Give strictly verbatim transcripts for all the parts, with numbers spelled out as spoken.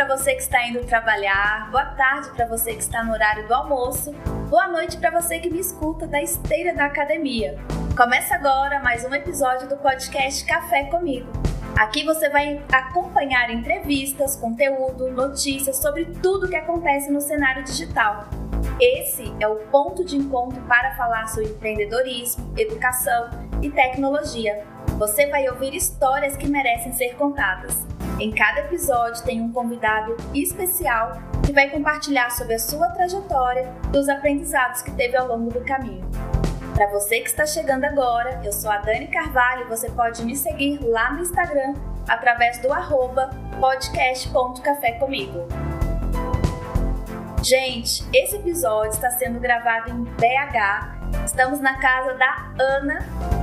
você que está indo trabalhar, boa tarde para você que está no horário do almoço, boa noite para você que me escuta da esteira da academia. Começa agora mais um episódio do podcast Café Comigo. Aqui você vai acompanhar entrevistas, conteúdo, notícias sobre tudo que acontece no cenário digital. Esse é o ponto de encontro para falar sobre empreendedorismo, educação e tecnologia. Você vai ouvir histórias que merecem ser contadas. Em cada episódio tem um convidado especial que vai compartilhar sobre a sua trajetória e os aprendizados que teve ao longo do caminho. Para você que está chegando agora, eu sou a Dani Carvalho e você pode me seguir lá no Instagram através do arroba podcast ponto café comigo. Gente, esse episódio está sendo gravado em B H. Estamos na casa da Ana.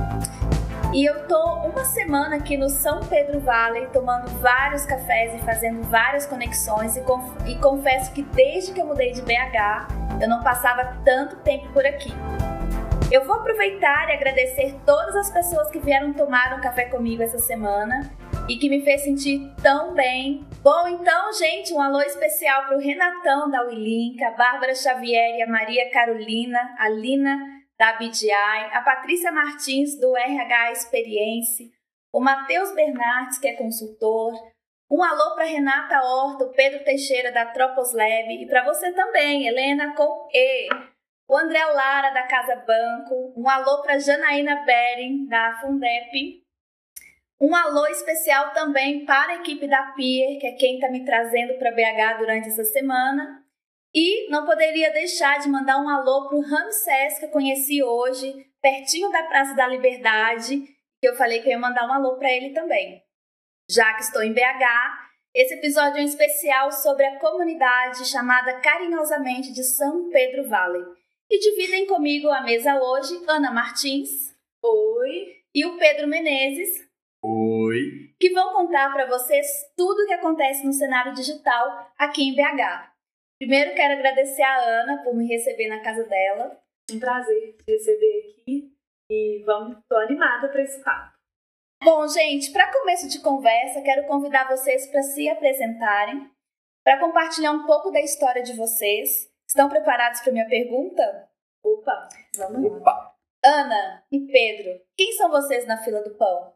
E eu tô uma semana aqui no São Pedro Valley, tomando vários cafés e fazendo várias conexões e, conf- e confesso que desde que eu mudei de B H, eu não passava tanto tempo por aqui. Eu vou aproveitar e agradecer todas as pessoas que vieram tomar um café comigo essa semana e que me fez sentir tão bem. Bom, então, gente, um alô especial pro Renatão da Wilinka, a Bárbara Xavier e a Maria Carolina, a Lina da B D I, a Patrícia Martins, do R H Experiência, o Matheus Bernardes, que é consultor, um alô para Renata Horta, o Pedro Teixeira, da Tropos Lab, e para você também, Helena com E, o André Lara, da Casa Banco, um alô para Janaína Bering, da Fundep, um alô especial também para a equipe da Pier, que é quem está me trazendo para B H durante essa semana. E não poderia deixar de mandar um alô para o Ramsés, que eu conheci hoje, pertinho da Praça da Liberdade, que eu falei que eu ia mandar um alô para ele também. Já que estou em B H, esse episódio é um especial sobre a comunidade chamada carinhosamente de São Pedro Valley. E dividem comigo a mesa hoje Ana Martins. Oi. E o Pedro Menezes. Oi. Que vão contar para vocês tudo o que acontece no cenário digital aqui em B H. Primeiro, quero agradecer a Ana por me receber na casa dela. Um prazer te receber aqui e vamos, tô animada para esse papo. Bom, gente, para começo de conversa, quero convidar vocês para se apresentarem, para compartilhar um pouco da história de vocês. Estão preparados para minha pergunta? Opa, vamos lá. Opa. Ana e Pedro, quem são vocês na fila do pão?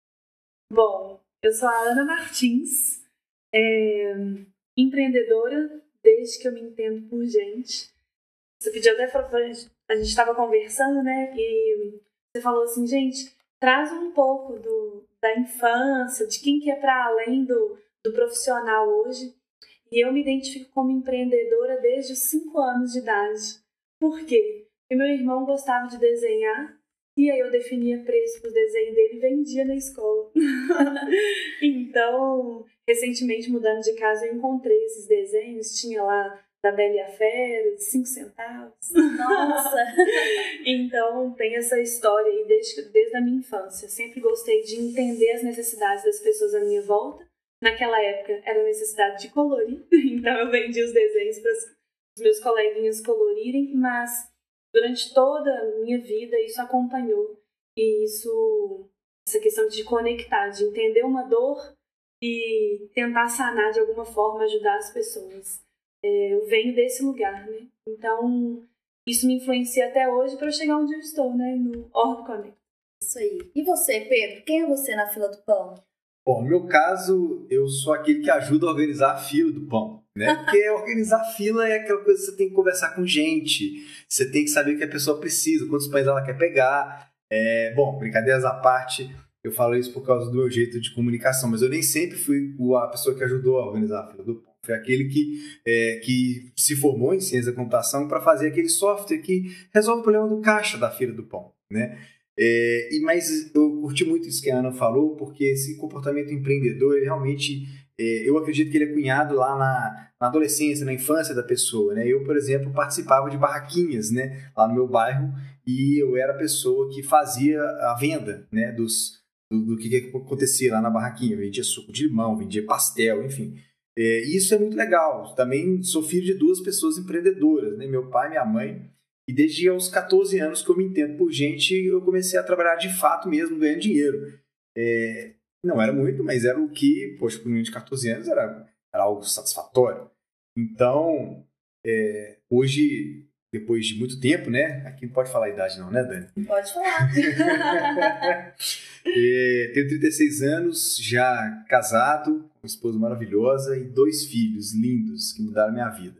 Bom, eu sou a Ana Martins, é, empreendedora desde que eu me entendo por gente. Você pediu até pra gente, a gente estava conversando, né? E você falou assim, gente, traz um pouco do, da infância, de quem que é para além do, do profissional hoje. E eu me identifico como empreendedora desde os cinco anos de idade. Por quê? Porque meu irmão gostava de desenhar e aí eu definia preço pro desenho dele e vendia na escola. Então, recentemente, mudando de casa, eu encontrei esses desenhos. Tinha lá da Bela e a Fera, de cinco centavos. Nossa! Então, tem essa história aí desde, desde a minha infância. Sempre gostei de entender as necessidades das pessoas à minha volta. Naquela época, era a necessidade de colorir. Então, eu vendia os desenhos para os meus coleguinhas colorirem, mas durante toda a minha vida isso acompanhou. E isso, essa questão de conectar, de entender uma dor e tentar sanar de alguma forma, ajudar as pessoas. É, eu venho desse lugar, né? Então, isso me influencia até hoje para chegar onde eu estou, né? No Org Connect. Isso aí. E você, Pedro? Quem é você na fila do pão? Bom, no meu caso, eu sou aquele que ajuda a organizar a fila do pão, né? Porque organizar a fila é aquela coisa que você tem que conversar com gente, você tem que saber o que a pessoa precisa, quantos pães ela quer pegar. É, bom, brincadeiras à parte, eu falo isso por causa do meu jeito de comunicação, mas eu nem sempre fui a pessoa que ajudou a organizar a fila do pão. Foi aquele que, é, que se formou em ciência da computação para fazer aquele software que resolve o problema do caixa da fila do pão, né? É, e, mas eu curti muito isso que a Ana falou, porque esse comportamento empreendedor, ele realmente, é, eu acredito que ele é cunhado lá na, na adolescência, na infância da pessoa, né? Eu, por exemplo, participava de barraquinhas, né, lá no meu bairro, e eu era a pessoa que fazia a venda, né, dos, do, do que, que acontecia lá na barraquinha. Eu vendia suco de limão, vendia pastel, enfim. É, e isso é muito legal. Também sou filho de duas pessoas empreendedoras, né? Meu pai e minha mãe. E desde os catorze anos que eu me entendo por gente, eu comecei a trabalhar de fato mesmo, ganhando dinheiro. É, não era muito, mas era o que, poxa, por um menino de catorze anos, era era algo satisfatório. Então, é, hoje, depois de muito tempo, né? Aqui não pode falar a idade não, né, Dani? Pode falar. é, tenho trinta e seis anos, já casado, com uma esposa maravilhosa e dois filhos lindos que mudaram minha vida.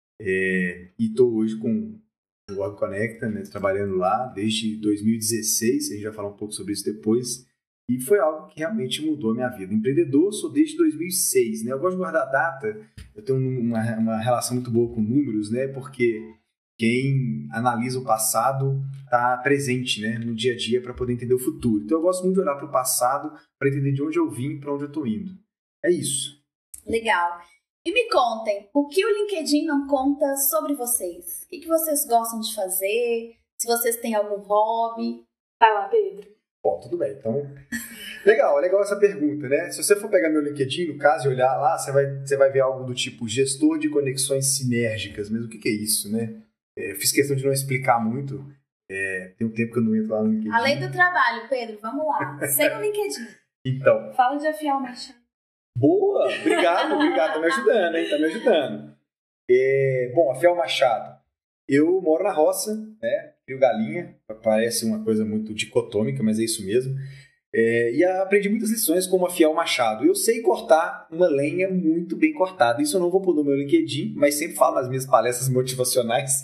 É, e estou hoje com o Org Conecta, né, trabalhando lá desde dois mil e dezesseis, a gente vai falar um pouco sobre isso depois. E foi algo que realmente mudou a minha vida. Empreendedor, sou desde dois mil e seis, né? Eu gosto de guardar data, eu tenho uma, uma relação muito boa com números, né? Porque quem analisa o passado está presente, né? No dia a dia para poder entender o futuro. Então eu gosto muito de olhar para o passado para entender de onde eu vim e para onde eu estou indo. É isso. Legal. E me contem, o que o LinkedIn não conta sobre vocês? O que, que vocês gostam de fazer? Se vocês têm algum hobby? Vai lá, Pedro. Bom, tudo bem, então... Legal, legal essa pergunta, né? Se você for pegar meu LinkedIn, no caso, e olhar lá, você vai, você vai ver algo do tipo gestor de conexões sinérgicas, mesmo o que, que é isso, né? É, fiz questão de não explicar muito, é, tem um tempo que eu não entro lá no LinkedIn. Além do trabalho, Pedro, vamos lá, sem o LinkedIn. Então... Fala de afiar o machado. Boa, obrigado, obrigado, tá me ajudando, hein? Tá me ajudando. É, bom, afiar o machado. Eu moro na roça, né? Crio galinha, parece uma coisa muito dicotômica, mas é isso mesmo. É, e aprendi muitas lições como afiar o machado. Eu sei cortar uma lenha muito bem cortada. Isso eu não vou pôr no meu LinkedIn, mas sempre falo nas minhas palestras motivacionais.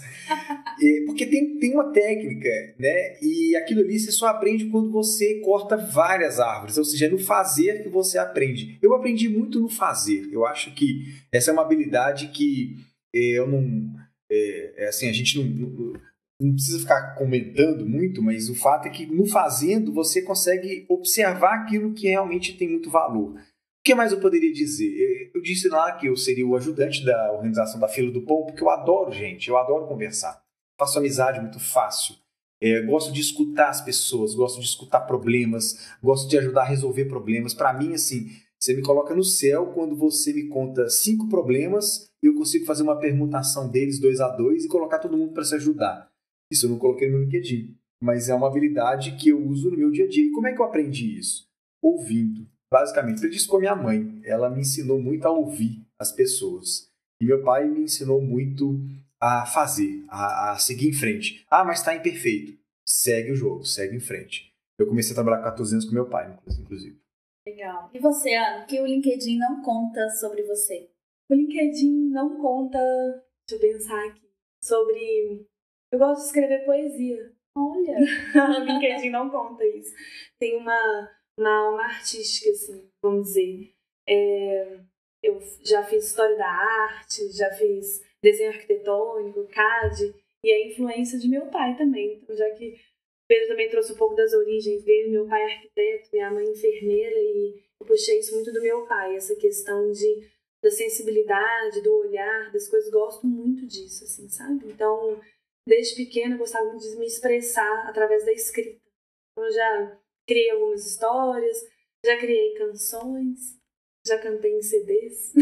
É, porque tem, tem uma técnica, né? E aquilo ali você só aprende quando você corta várias árvores. Ou seja, é no fazer que você aprende. Eu aprendi muito no fazer. Eu acho que essa é uma habilidade que é, eu não... É, é assim, a gente não... não Não precisa ficar comentando muito, mas o fato é que no fazendo você consegue observar aquilo que realmente tem muito valor. O que mais eu poderia dizer? Eu disse lá que eu seria o ajudante da organização da Fila do Pão, porque eu adoro gente, eu adoro conversar. Faço amizade muito fácil. É, gosto de escutar as pessoas, gosto de escutar problemas, gosto de ajudar a resolver problemas. Para mim, assim, você me coloca no céu quando você me conta cinco problemas e eu consigo fazer uma permutação deles dois a dois e colocar todo mundo para se ajudar. Isso eu não coloquei no meu LinkedIn, mas é uma habilidade que eu uso no meu dia a dia. E como é que eu aprendi isso? Ouvindo. Basicamente, aprendi isso com a minha mãe. Ela me ensinou muito a ouvir as pessoas. E meu pai me ensinou muito a fazer, a, a seguir em frente. Ah, mas está imperfeito. Segue o jogo, segue em frente. Eu comecei a trabalhar com quatorze anos com meu pai, inclusive. Legal. E você, Ana, o que o LinkedIn não conta sobre você? O LinkedIn não conta, deixa eu pensar aqui, sobre... Eu gosto de escrever poesia. Olha! O LinkedIn não conta isso. Tem uma, uma alma artística, assim, vamos dizer. É, eu já fiz história da arte, já fiz desenho arquitetônico, C A D, e a influência de meu pai também. Então, já que o Pedro também trouxe um pouco das origens dele, meu pai é arquiteto, minha mãe é enfermeira, e eu puxei isso muito do meu pai, essa questão de, da sensibilidade, do olhar, das coisas. Gosto muito disso, assim, sabe? Então... Desde pequena eu gostava muito de me expressar através da escrita. Então, eu já criei algumas histórias, já criei canções, já cantei em C Ds.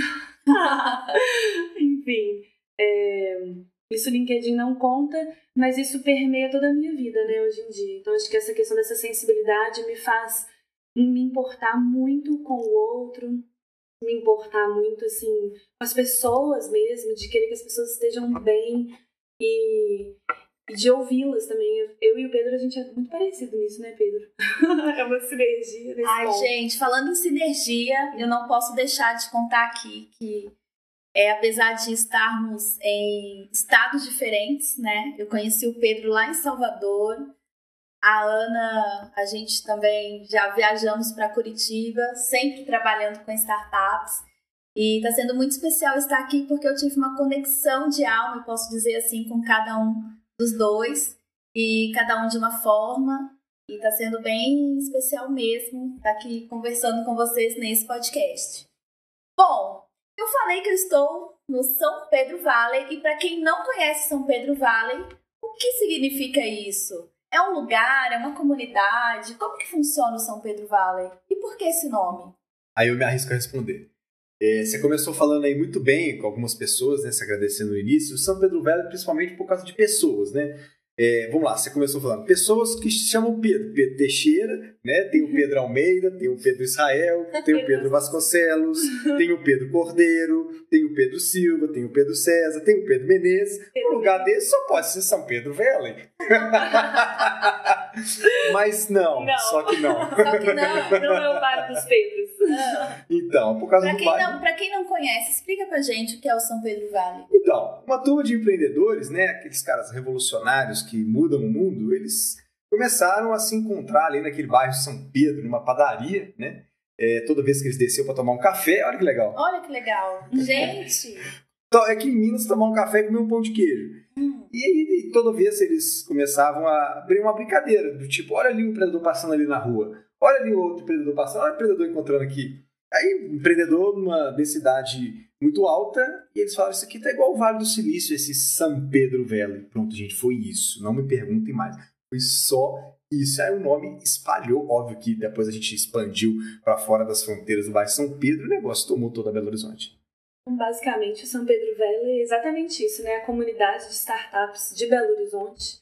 Enfim, é, isso o LinkedIn não conta, mas isso permeia toda a minha vida, né, hoje em dia. Então acho que essa questão dessa sensibilidade me faz me importar muito com o outro, me importar muito assim, com as pessoas mesmo, de querer que as pessoas estejam bem. E, e de ouvi-las também. Eu e o Pedro, a gente é muito parecido nisso, né, Pedro? É uma sinergia nesse Ai, ponto. gente, falando em sinergia, eu não posso deixar de contar aqui que, é, apesar de estarmos em estados diferentes, né? Eu conheci o Pedro lá em Salvador. A Ana, a gente também já viajamos para Curitiba, sempre trabalhando com startups. E está sendo muito especial estar aqui porque eu tive uma conexão de alma, eu posso dizer assim, com cada um dos dois. E cada um de uma forma. E está sendo bem especial mesmo estar aqui conversando com vocês nesse podcast. Bom, eu falei que eu estou no São Pedro Valley. E para quem não conhece São Pedro Valley, o que significa isso? É um lugar? É uma comunidade? Como que funciona o São Pedro Valley? E por que esse nome? Aí eu me arrisco a responder. É, você começou falando aí muito bem com algumas pessoas, né, se agradecendo no início. São Pedro Valley, principalmente por causa de pessoas, né? É, vamos lá, você começou falando. Pessoas que se chamam Pedro. Pedro Teixeira, né? Tem o Pedro Almeida, tem o Pedro Israel, tem o Pedro Vasconcelos, tem o Pedro Cordeiro, tem o Pedro Silva, tem o Pedro César, tem o Pedro Menezes. Um lugar desse só pode ser São Pedro Velen. Mas não, não, só que não. Só que não. Não é o bairro dos Pedros. Então, por causa Pra do quem, bairro... não, pra quem não conhece, explica pra gente o que é o São Pedro Valley. Então, uma turma de empreendedores, né, aqueles caras revolucionários que mudam o mundo, eles começaram a se encontrar ali naquele bairro São Pedro, numa padaria, né? É, toda vez que eles desciam para tomar um café, olha que legal. Olha que legal. Gente! Então, é que em Minas tomar um café e comer um pão de queijo. Hum. E aí, toda vez eles começavam a abrir uma brincadeira, do tipo, olha ali o empreendedor passando ali na rua, olha ali o outro empreendedor passando, olha o empreendedor encontrando aqui. Aí, um empreendedor numa densidade muito alta, e eles falaram, isso aqui tá igual o Vale do Silício, esse São Pedro Valley. Pronto, gente, foi isso. Não me perguntem mais. Foi só isso. Aí o nome espalhou, óbvio que depois a gente expandiu para fora das fronteiras do bairro São Pedro, e o negócio tomou toda Belo Horizonte. Basicamente, o São Pedro Valley é exatamente isso, né? A comunidade de startups de Belo Horizonte.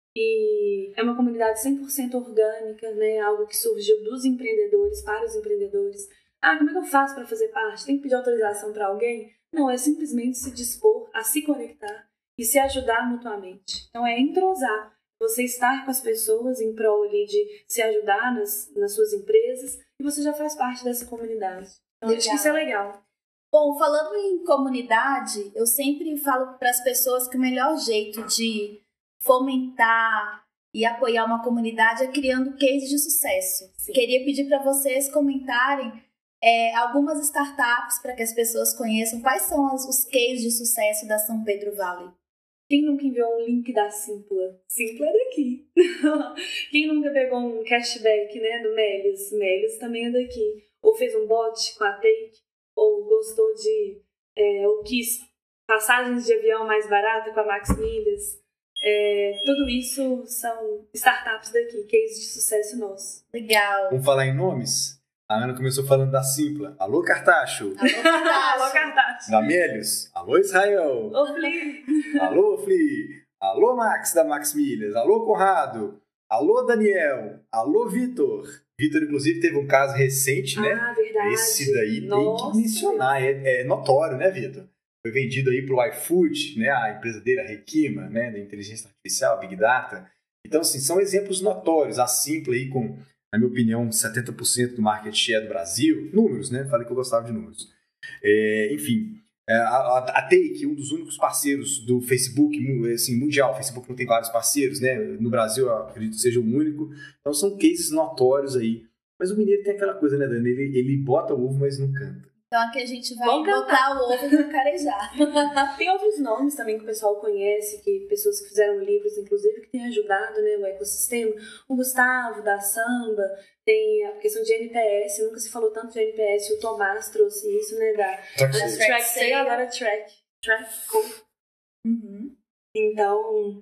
E é uma comunidade cem por cento orgânica, né? Algo que surgiu dos empreendedores, para os empreendedores. Ah, como é que eu faço para fazer parte? Tem que pedir autorização para alguém? Não, é simplesmente se dispor a se conectar e se ajudar mutuamente. Então é entrosar, você estar com as pessoas em prol ali de se ajudar nas, nas suas empresas, e você já faz parte dessa comunidade. Então Legal. acho que isso é legal. Bom, falando em comunidade, eu sempre falo para as pessoas que o melhor jeito de fomentar e apoiar uma comunidade é criando cases de sucesso. Sim. Queria pedir para vocês comentarem É, algumas startups para que as pessoas conheçam quais são as, os cases de sucesso da São Pedro Valley. Quem nunca enviou um link da Simpla? Simpla é daqui. Quem nunca pegou um cashback, né, do Melius? Melius também é daqui. Ou fez um bot com a Take, ou gostou de, é, ou quis passagens de avião mais barata com a Max Milhas. É, tudo isso são startups daqui, cases de sucesso nosso. Legal. Vamos falar em nomes? A Ana começou falando da Simpla. Alô, Cartacho. Alô, Cartacho. Alô, Cartacho. Da Melius. Alô, Israel. Ô, Fli. Alô, Fli. Alô, Max, da Max Milhas. Alô, Conrado. Alô, Daniel. Alô, Vitor. Vitor, inclusive, teve um caso recente, né? Ah, verdade. Esse daí Nossa, tem que mencionar. É, é notório, né, Vitor? Foi vendido aí pro iFood, né? A empresa dele, a Requima, né? Da inteligência artificial, Big Data. Então, assim, são exemplos notórios. A Simpla aí com... na minha opinião, setenta por cento do market share do Brasil. Números, né? Falei que eu gostava de números. É, enfim, a, a Take, um dos únicos parceiros do Facebook, assim, mundial. O Facebook não tem vários parceiros, né? No Brasil, eu acredito que seja o único. Então, são cases notórios aí. Mas o mineiro tem aquela coisa, né, Dani? Ele, ele bota o ovo, mas não canta. Então aqui a gente vai Vamos botar cantar. o ovo e cacarejar. Tem outros nomes também que o pessoal conhece, que pessoas que fizeram livros, inclusive, que têm ajudado, né, o ecossistema. O Gustavo, da Samba, tem a questão de N P S, nunca se falou tanto de N P S, o Tomás trouxe isso, né, da Track Track Sale, agora Track, Track Code. Uhum. Então,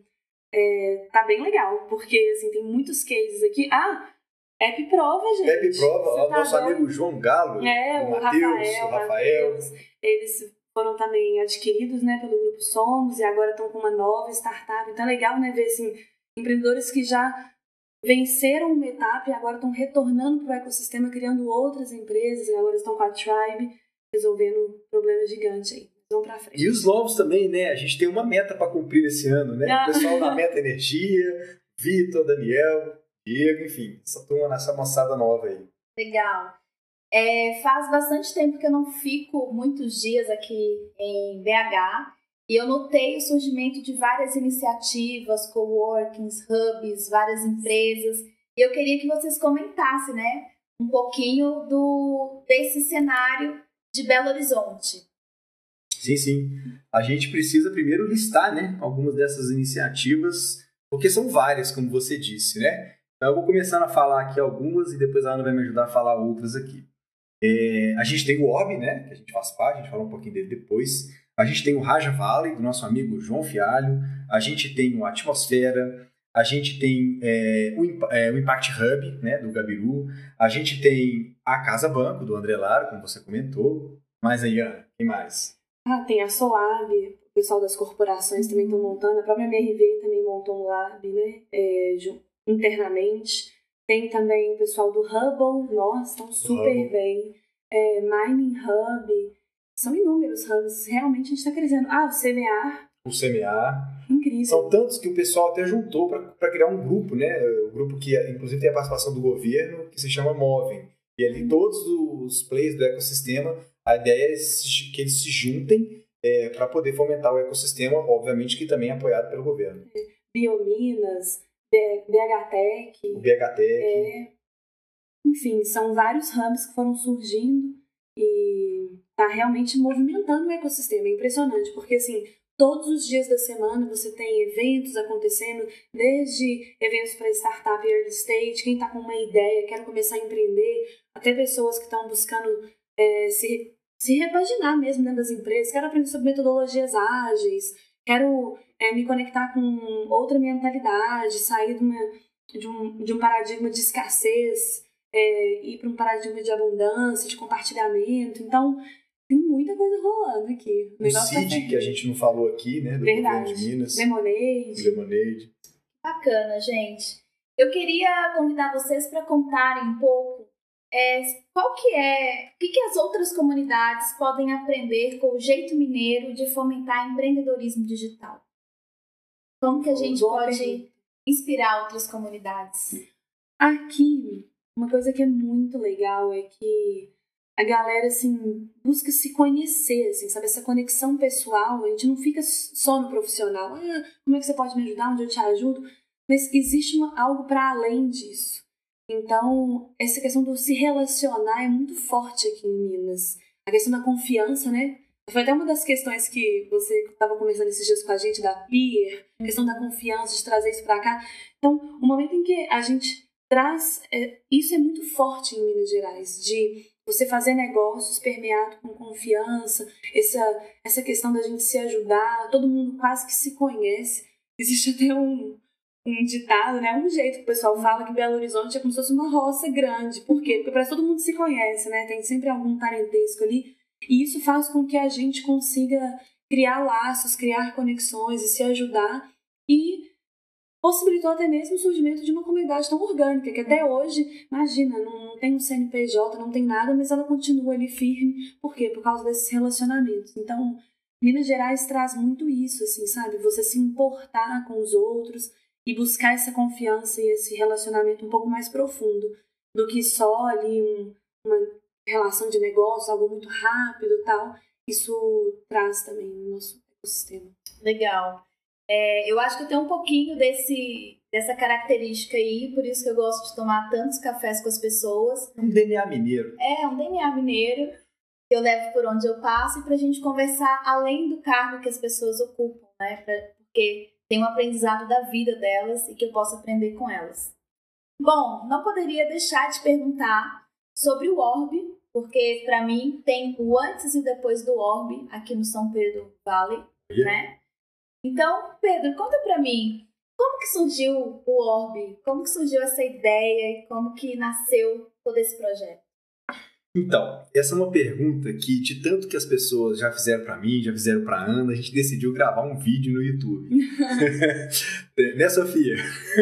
é, tá bem legal, porque, assim, tem muitos cases aqui. Ah, App Prova, gente. App Prova, Você o tá nosso doido? amigo João Galo, É, o o Matheus, Rafael, o Rafael. Mateus, eles foram também adquiridos, né, pelo Grupo Somos e agora estão com uma nova startup. Então é legal, né, ver assim, empreendedores que já venceram uma etapa e agora estão retornando para o ecossistema, criando outras empresas, e agora estão com a Tribe, resolvendo um problema gigante aí. Vamos para frente. E os novos também, né? A gente tem uma meta para cumprir esse ano, né? Ah. O pessoal da Meta Energia, Vitor, Daniel, Diego, enfim, essa turma, nessa moçada nova aí. Legal. É, faz bastante tempo que eu não fico muitos dias aqui em B H e eu notei o surgimento de várias iniciativas, coworkings, hubs, várias empresas. E eu queria que vocês comentassem, né, um pouquinho do, desse cenário de Belo Horizonte. Sim, sim. A gente precisa primeiro listar, né, algumas dessas iniciativas, porque são várias, como você disse, né? Então eu vou começando a falar aqui algumas e depois a Ana vai me ajudar a falar outras aqui. É, a gente tem o Orb, né, que a gente faz parte, a gente fala um pouquinho dele depois. A gente tem o Raja Valley, do nosso amigo João Fialho. A gente tem o Atmosfera. A gente tem é, o, é, o Impact Hub, né, do Gabiru. A gente tem a Casa Banco, do André Lara, como você comentou. Mas aí, Ana, quem mais? Ah, tem a Soab, pessoal das corporações também estão montando, a própria M R V também montou um lab, né, é, internamente. Tem também o pessoal do Hubble, nossa, estão super Hubble. bem. É, Mining Hub, são inúmeros hubs, realmente a gente está crescendo. Ah, o C M A. O C M A. Incrível. São tantos que o pessoal até juntou para criar um grupo, né? O grupo que, inclusive, tem a participação do governo, que se chama Movem. E ali todos os players do ecossistema, a ideia é que eles se juntem é, para poder fomentar o ecossistema, obviamente que também é apoiado pelo governo. Biominas, B H Tech. O B H Tech. É, enfim, são vários hubs que foram surgindo e está realmente movimentando o ecossistema. É impressionante, porque assim, todos os dias da semana você tem eventos acontecendo, desde eventos para startup early stage, quem está com uma ideia, quer começar a empreender, até pessoas que estão buscando é, se, se repaginar mesmo dentro das empresas, quero aprender sobre metodologias ágeis, quero é, me conectar com outra mentalidade, sair de, uma, de, um, de um paradigma de escassez, é, ir para um paradigma de abundância, de compartilhamento. Então, tem muita coisa rolando aqui. O, o C I D, tá que a gente não falou aqui, né? Do Verdade. Governo de Minas. Lemonade. Lemonade. Bacana, gente. Eu queria convidar vocês para contarem um pouco é, qual que é, o que, que as outras comunidades podem aprender com o jeito mineiro de fomentar empreendedorismo digital. Como que a gente Boa pode pergunta. inspirar outras comunidades? Aqui, uma coisa que é muito legal é que a galera, assim, busca se conhecer, assim, sabe? Essa conexão pessoal, a gente não fica só no profissional. Ah, como é que você pode me ajudar? Onde eu te ajudo? Mas existe uma, algo para além disso. Então, essa questão do se relacionar é muito forte aqui em Minas. A questão da confiança, né? Foi até uma das questões que você estava conversando esses dias com a gente, da peer, a questão da confiança, de trazer isso para cá. Então, o momento em que a gente traz... É, isso é muito forte em Minas Gerais, de você fazer negócios permeado com confiança, essa, essa questão da gente se ajudar, todo mundo quase que se conhece. Existe até um, um ditado, né? Um jeito que o pessoal fala que Belo Horizonte é como se fosse uma roça grande. Por quê? Porque parece que todo mundo se conhece, né? Tem sempre algum parentesco ali. E isso faz com que a gente consiga criar laços, criar conexões e se ajudar. E possibilitou até mesmo o surgimento de uma comunidade tão orgânica, que até hoje, imagina, não tem um C N P J, não tem nada, mas ela continua ali firme. Por quê? Por causa desses relacionamentos. Então, Minas Gerais traz muito isso, assim, sabe? Você se importar com os outros e buscar essa confiança e esse relacionamento um pouco mais profundo do que só ali um, uma relação de negócio, algo muito rápido e tal. Isso traz também no nosso ecossistema. Legal. É, eu acho que eu tenho um pouquinho desse, dessa característica aí, por isso que eu gosto de tomar tantos cafés com as pessoas. Um D N A mineiro. É, um D N A mineiro que eu levo por onde eu passo e pra gente conversar além do cargo que as pessoas ocupam, né? Pra, porque tem um aprendizado da vida delas e que eu posso aprender com elas. Bom, não poderia deixar de perguntar sobre o Orb, porque pra mim tem o antes e o depois do Orb aqui no São Pedro Valley, yeah. né? Então, Pedro, conta pra mim, como que surgiu o Orb? Como que surgiu essa ideia e como que nasceu todo esse projeto? Então, essa é uma pergunta que, de tanto que as pessoas já fizeram pra mim, já fizeram pra Ana, a gente decidiu gravar um vídeo no YouTube. Né, Sofia?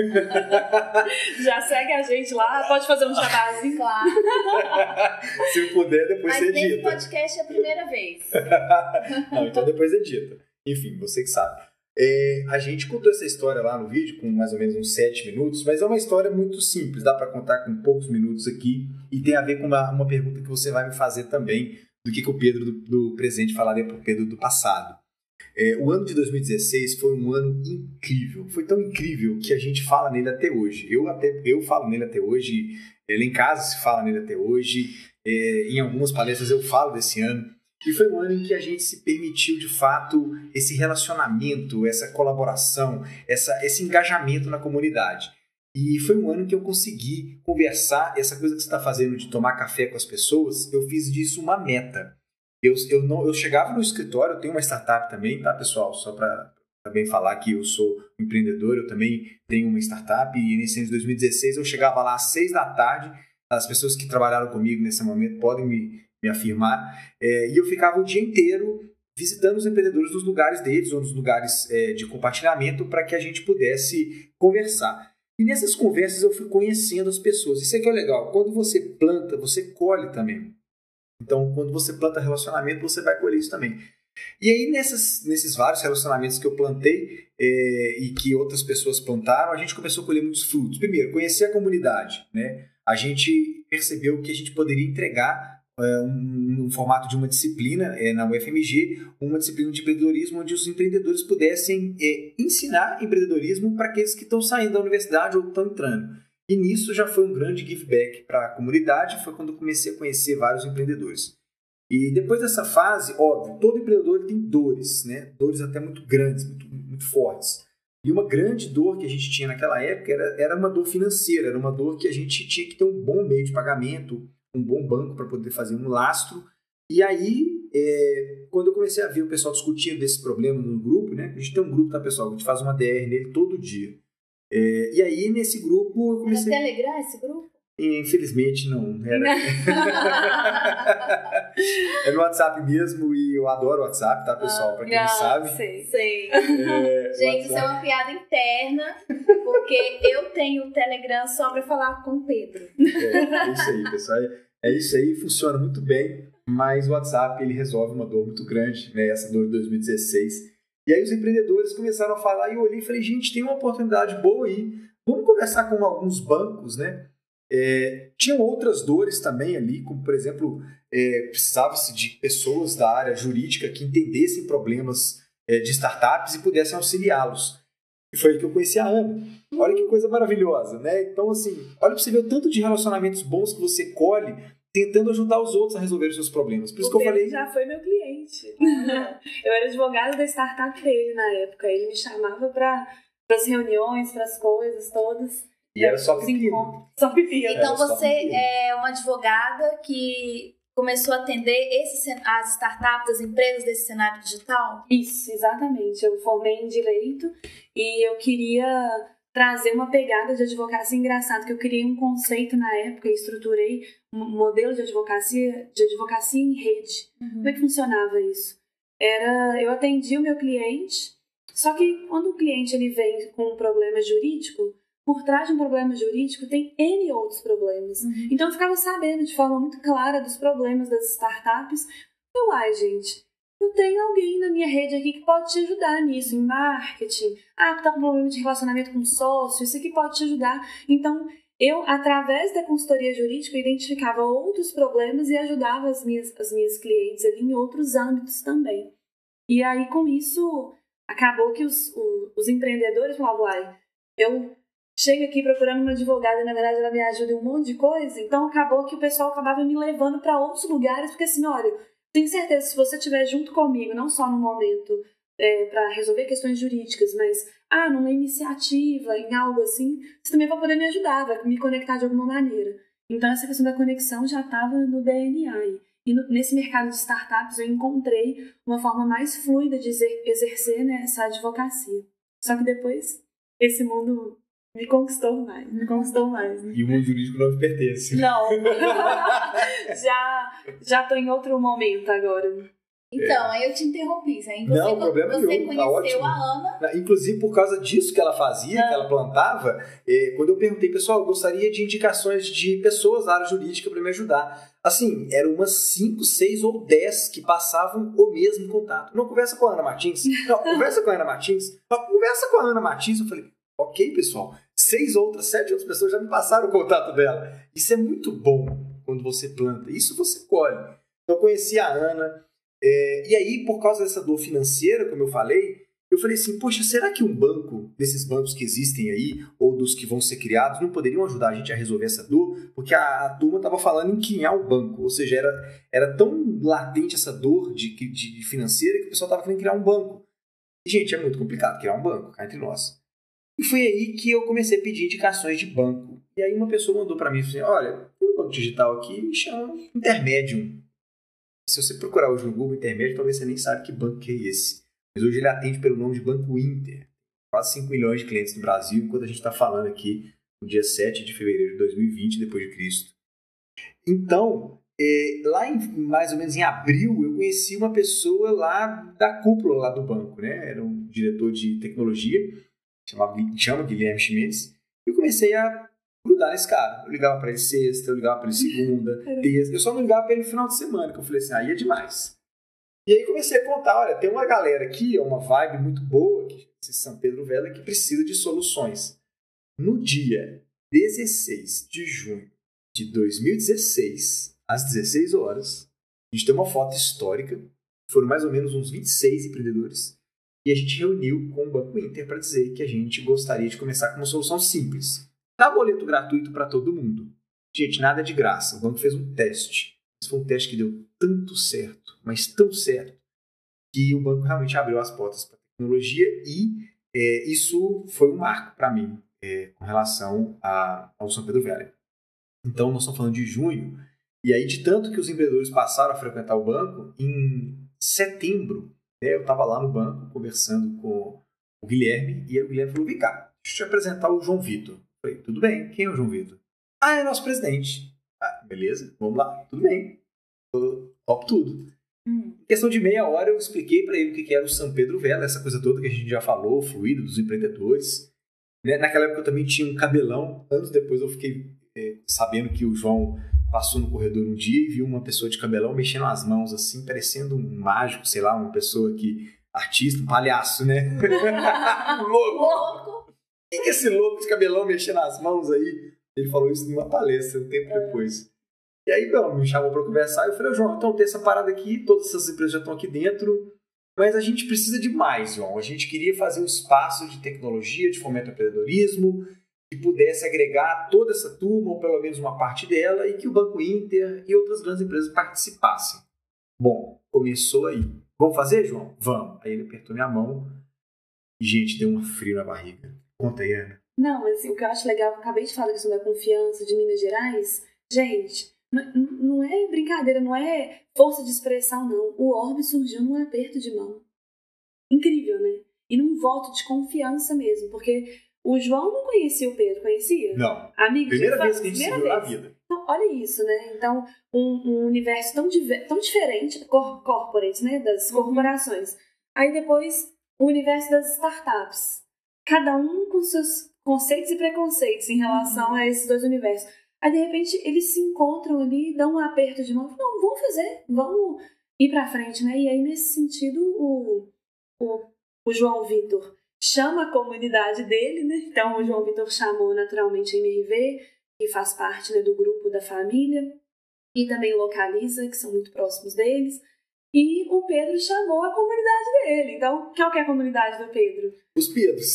Já segue a gente lá, pode fazer um jabazinho, claro. Se eu puder, depois Mas você edita. Mas nesse podcast é a primeira vez. Não, então depois edita. Enfim, você que sabe. É, a gente contou essa história lá no vídeo com mais ou menos uns sete minutos, mas é uma história muito simples, dá para contar com poucos minutos aqui e tem a ver com uma, uma pergunta que você vai me fazer também do que, que o Pedro do, do presente falaria para o Pedro do passado. É, o ano de dois mil e dezesseis foi um ano incrível, foi tão incrível que a gente fala nele até hoje. Eu, até, eu falo nele até hoje, ele em casa se fala nele até hoje, é, em algumas palestras eu falo desse ano. E foi um ano em que a gente se permitiu, de fato, esse relacionamento, essa colaboração, essa, esse engajamento na comunidade. E foi um ano em que eu consegui conversar, essa coisa que você está fazendo de tomar café com as pessoas, eu fiz disso uma meta. Eu, eu, não, eu chegava no escritório, eu tenho uma startup também, tá, pessoal? Só para também falar que eu sou empreendedor, eu também tenho uma startup, e nesse ano de dois mil e dezesseis eu chegava lá às seis da tarde, as pessoas que trabalharam comigo nesse momento podem me... me afirmar, é, e eu ficava o dia inteiro visitando os empreendedores nos lugares deles ou nos lugares é, de compartilhamento para que a gente pudesse conversar. E nessas conversas eu fui conhecendo as pessoas. Isso aqui é legal. Quando você planta, você colhe também. Então, quando você planta relacionamento, você vai colher isso também. E aí, nessas, nesses vários relacionamentos que eu plantei é, e que outras pessoas plantaram, a gente começou a colher muitos frutos. Primeiro, conhecer a comunidade, né? A gente percebeu que a gente poderia entregar é, um, um formato de uma disciplina é, na U F M G, uma disciplina de empreendedorismo onde os empreendedores pudessem é, ensinar empreendedorismo para aqueles que estão saindo da universidade ou estão entrando. E nisso já foi um grande give back para a comunidade, foi quando eu comecei a conhecer vários empreendedores. E depois dessa fase, óbvio, todo empreendedor tem dores, né? Dores até muito grandes, muito, muito fortes. E uma grande dor que a gente tinha naquela época era, era uma dor financeira, era uma dor que a gente tinha que ter um bom meio de pagamento, um bom banco para poder fazer um lastro. E aí, é, quando eu comecei a ver o pessoal discutindo desse problema no grupo, né? A gente tem um grupo, tá, pessoal? A gente faz uma D R nele todo dia. É, e aí, nesse grupo, eu comecei... É no Telegram esse grupo? Infelizmente não. Era... é no WhatsApp mesmo e eu adoro o WhatsApp, tá, pessoal? Pra quem não sabe. Sei, sei. É, gente, isso é uma piada interna, porque eu tenho o Telegram só pra falar com o Pedro. É, é isso aí, pessoal. É isso aí, funciona muito bem, mas o WhatsApp ele resolve uma dor muito grande, né? Essa dor de dois mil e dezesseis. E aí os empreendedores começaram a falar e eu olhei e falei, gente, tem uma oportunidade boa aí. Vamos conversar com alguns bancos, né? É, tinham outras dores também ali, como por exemplo, é, precisava-se de pessoas da área jurídica que entendessem problemas é, de startups e pudessem auxiliá-los. E foi aí que eu conheci a Ana. Olha que coisa maravilhosa, né? Então, assim, olha para você ver o tanto de relacionamentos bons que você colhe tentando ajudar os outros a resolver os seus problemas. Por isso o que eu falei... já foi meu cliente. Eu era advogada da startup dele na época. Ele me chamava para as reuniões, para as coisas todas. E era só pepino. Só pepino. Então você é uma advogada que começou a atender esse, as startups, as empresas desse cenário digital? Isso, exatamente. Eu formei em Direito e eu queria trazer uma pegada de advocacia engraçada, que eu criei um conceito na época e estruturei um modelo de advocacia, de advocacia em rede. Uhum. Como é que funcionava isso? Era, eu atendia o meu cliente, só que quando o cliente ele vem com um problema jurídico, por trás de um problema jurídico tem N outros problemas. Uhum. Então eu ficava sabendo de forma muito clara dos problemas das startups. Eu, ai gente, eu tenho alguém na minha rede aqui que pode te ajudar nisso, em marketing. Ah, tu tá com problema de relacionamento com sócio, isso aqui pode te ajudar. Então eu, através da consultoria jurídica, identificava outros problemas e ajudava as minhas, as minhas clientes ali em outros âmbitos também. E aí com isso, acabou que os, os, os empreendedores falavam, ai, eu... chego aqui procurando uma advogada e, na verdade, ela me ajuda em um monte de coisa. Então, acabou que o pessoal acabava me levando para outros lugares, porque assim, olha, tenho certeza, se você estiver junto comigo, não só no momento é, para resolver questões jurídicas, mas, ah, numa iniciativa, em algo assim, você também vai poder me ajudar, vai me conectar de alguma maneira. Então, essa questão da conexão já estava no D N A. E no, nesse mercado de startups, eu encontrei uma forma mais fluida de exer- exercer né, essa advocacia. Só que depois, esse mundo... Me conquistou mais, me conquistou mais. Né? E o mundo jurídico não te pertence. Não. já, já tô em outro momento agora. Então, aí eu te interrompi, hein? Você, não, problema você nenhum, tá conheceu ótimo. a Ana. Inclusive, por causa disso que ela fazia, ah. que ela plantava, eh, quando eu perguntei, pessoal, eu gostaria de indicações de pessoas da área jurídica para me ajudar. Assim, eram umas cinco, seis ou dez que passavam o mesmo contato. Não, conversa com a Ana Martins. Não, conversa com a Ana Martins. Não, conversa com a Ana Martins. Eu falei, ok, pessoal. Seis outras, sete outras pessoas já me passaram o contato dela. Isso é muito bom quando você planta. Isso você colhe. Então, eu conheci a Ana. É, e aí, por causa dessa dor financeira, como eu falei, eu falei assim, poxa, será que um banco, desses bancos que existem aí, ou dos que vão ser criados, não poderiam ajudar a gente a resolver essa dor? Porque a, a turma estava falando em criar o banco. Ou seja, era, era tão latente essa dor de, de, de financeira que o pessoal estava querendo criar um banco. E, gente, é muito complicado criar um banco, cá entre nós. E foi aí que eu comecei a pedir indicações de banco. E aí uma pessoa mandou para mim assim, olha, tem um banco digital aqui, me chama Intermedium. Se você procurar hoje no Google Intermedium, talvez você nem sabe que banco que é esse. Mas hoje ele atende pelo nome de Banco Inter. Quase cinco milhões de clientes no Brasil, enquanto a gente está falando aqui no dia sete de fevereiro de dois mil e vinte, depois de Cristo. Então, é, lá em, mais ou menos em abril, eu conheci uma pessoa lá da cúpula lá do banco, né? Era um diretor de tecnologia, chamava, chama Guilherme Chimenez, e eu comecei a grudar nesse cara. Eu ligava para ele sexta, eu ligava para ele segunda, terça, eu só não ligava para ele no final de semana, que eu falei assim, aí é demais. E aí comecei a contar, olha, tem uma galera aqui, uma vibe muito boa, que esse São Pedro Velho, que precisa de soluções. No dia dezesseis de junho de dois mil e dezesseis, às dezesseis horas, a gente tem uma foto histórica, foram mais ou menos uns vinte e seis empreendedores, e a gente reuniu com o Banco Inter para dizer que a gente gostaria de começar com uma solução simples. Dá boleto gratuito para todo mundo. Gente, nada de graça. O banco fez um teste. Esse foi um teste que deu tanto certo, mas tão certo, que o banco realmente abriu as portas para a tecnologia e é, isso foi um marco para mim é, com relação a, ao São Pedro Velho. Então, nós estamos falando de junho, e aí de tanto que os empreendedores passaram a frequentar o banco, em setembro, né, eu estava lá no banco conversando com o Guilherme, e aí o Guilherme falou, vem cá, deixa eu te apresentar o João Vitor. Eu falei, tudo bem, quem é o João Vitor? Ah, é nosso presidente. Ah, beleza, vamos lá, tudo bem. Eu topo tudo. Hum. Em questão de meia hora eu expliquei para ele o que era o São Pedro Velho, essa coisa toda que a gente já falou, o fluido dos empreendedores. Né? Naquela época eu também tinha um cabelão, anos depois eu fiquei é, sabendo que o João passou no corredor um dia e viu uma pessoa de cabelão mexendo as mãos assim, parecendo um mágico, sei lá, uma pessoa que, artista, um palhaço, né? Louco! Louco! Quem que é esse louco de cabelão mexendo as mãos aí? Ele falou isso numa palestra um tempo é. depois. E aí, bom, me chamou para conversar e eu falei, João, então tem essa parada aqui, todas essas empresas já estão aqui dentro, mas a gente precisa de mais, João. A gente queria fazer um espaço de tecnologia, de fomento ao empreendedorismo, que pudesse agregar toda essa turma, ou pelo menos uma parte dela, e que o Banco Inter e outras grandes empresas participassem. Bom, começou aí. Vamos fazer, João? Vamos. Aí ele apertou minha mão e, gente, deu um frio na barriga. Conta aí, Ana. Não, mas assim, o que eu acho legal, eu acabei de falar da questão da confiança de Minas Gerais, gente... Não é brincadeira, não é força de expressão, não. O orbe surgiu num aperto de mão. Incrível, né? E num voto de confiança mesmo, porque o João não conhecia o Pedro, conhecia? Não. Amigo primeira de vez que a gente se viu na vida. Então, olha isso, né? Então, um, um universo tão, tão diferente, cor corporate, né? Das uhum. corporações. Aí depois, o universo das startups. Cada um com seus conceitos e preconceitos em relação uhum. a esses dois universos. Aí, de repente, eles se encontram ali, dão um aperto de mão. Não, vamos fazer, vamos ir pra frente, né? E aí, nesse sentido, o, o, o João Vitor chama a comunidade dele, né? Então, o João Vitor chamou naturalmente a M R V, que faz parte, né, do grupo da família, e também Localiza, que são muito próximos deles. E o Pedro chamou a comunidade dele. Então, qual que é a comunidade do Pedro? Os Pedros.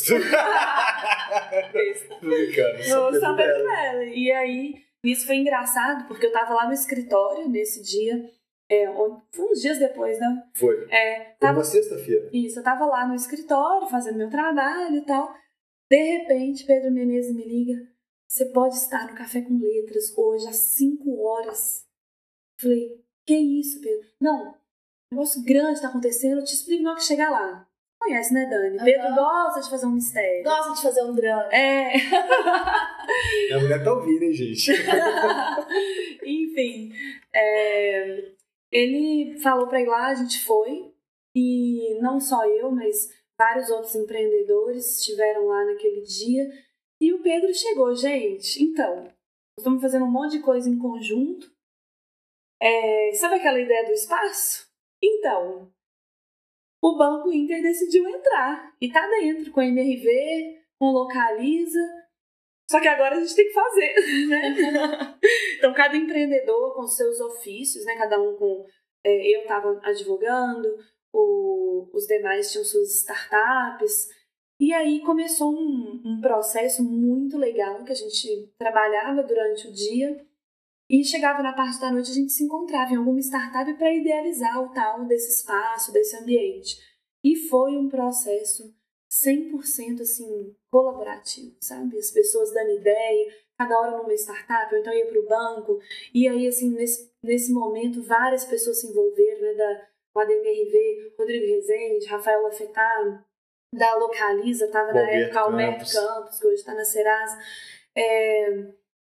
Brincando. São Pedro, Pedro Velho. E aí, isso foi engraçado, porque eu tava lá no escritório nesse dia, é, uns dias depois, né? Foi. É, tava, foi uma sexta-feira. Isso, eu tava lá no escritório, fazendo meu trabalho e tal. De repente, Pedro Menezes me liga. Você pode estar no Café com Letras hoje às cinco horas. Falei, que isso, Pedro? Não. Um negócio grande tá acontecendo, eu te explico na hora que chegar lá. Conhece, né, Dani? Uhum. Pedro gosta de fazer um mistério. Gosta de fazer um drama. É. Minha mulher tá ouvindo, hein, gente? Enfim, é, ele falou pra ir lá, a gente foi. E não só eu, mas vários outros empreendedores estiveram lá naquele dia. E o Pedro chegou, gente. Então, nós estamos fazendo um monte de coisa em conjunto. É, sabe aquela ideia do espaço? Então, o Banco Inter decidiu entrar e tá dentro com a M R V, com Localiza, só que agora a gente tem que fazer, né? Então, cada empreendedor com seus ofícios, né? Cada um com... É, eu tava advogando, o, os demais tinham suas startups, e aí começou um, um processo muito legal que a gente trabalhava durante o dia. E chegava na parte da noite, a gente se encontrava em alguma startup para idealizar o tal desse espaço, desse ambiente. E foi um processo cem por cento assim, colaborativo, sabe? As pessoas dando ideia, cada hora numa startup, ou então ia para o banco. E aí, assim, nesse, nesse momento, várias pessoas se envolveram, né? Da, da D M R V, Rodrigo Rezende, Rafael Lafetá, da Localiza, estava na época Alberto Campos, que hoje está na Serasa. É...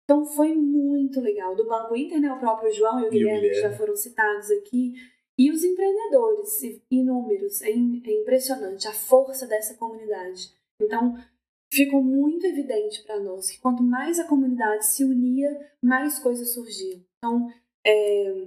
Então foi muito legal. Do Banco Inter, né, o próprio João e o Guilherme, que já foram citados aqui, e os empreendedores, inúmeros. É, é impressionante a força dessa comunidade. Então, ficou muito evidente para nós que quanto mais a comunidade se unia, mais coisas surgiam. Então, é,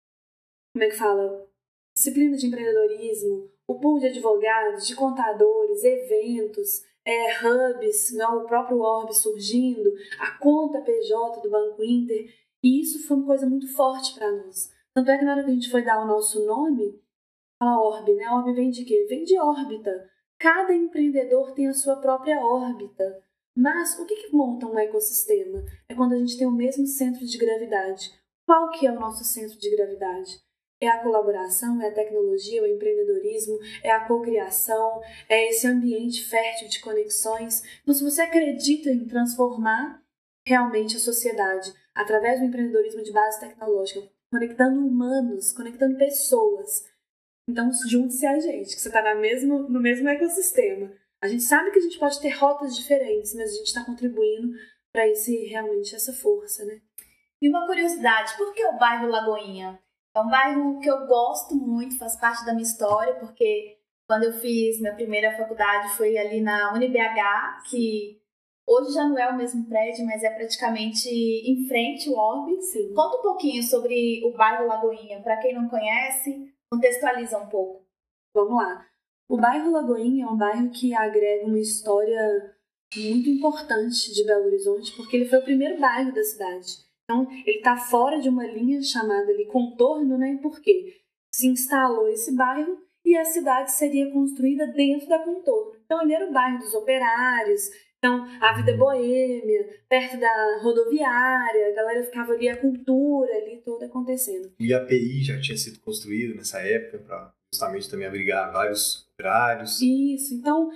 como é que fala? Disciplina de empreendedorismo, o pool de advogados, de contadores, eventos, é, hubs, não, o próprio Orb surgindo, a conta P J do Banco Inter, e isso foi uma coisa muito forte para nós. Tanto é que na hora que a gente foi dar o nosso nome, a Orb, né? Orb vem de quê? Vem de órbita. Cada empreendedor tem a sua própria órbita. Mas o que, que monta um ecossistema? É quando a gente tem o mesmo centro de gravidade. Qual que é o nosso centro de gravidade? É a colaboração, é a tecnologia, é o empreendedorismo, é a cocriação, é esse ambiente fértil de conexões. Então, se você acredita em transformar realmente a sociedade através do empreendedorismo de base tecnológica, conectando humanos, conectando pessoas, então junte-se a gente, que você está no mesmo ecossistema. A gente sabe que a gente pode ter rotas diferentes, mas a gente está contribuindo para esse realmente essa força, né? E uma curiosidade, por que o bairro Lagoinha? É um bairro que eu gosto muito, faz parte da minha história, porque quando eu fiz minha primeira faculdade foi ali na U N B H, que hoje já não é o mesmo prédio, mas é praticamente em frente ao Orb. Sim. Conta um pouquinho sobre o bairro Lagoinha, para quem não conhece, contextualiza um pouco. Vamos lá. O bairro Lagoinha é um bairro que agrega uma história muito importante de Belo Horizonte, porque ele foi o primeiro bairro da cidade. Então, ele está fora de uma linha chamada ali contorno, né? Por quê? Se instalou esse bairro e a cidade seria construída dentro da contorno. Então, ele era o bairro dos operários, então, a vida boêmia, perto da rodoviária, a galera ficava ali, a cultura ali toda acontecendo. E a P I já tinha sido construída nessa época para justamente também abrigar vários operários. Isso, então...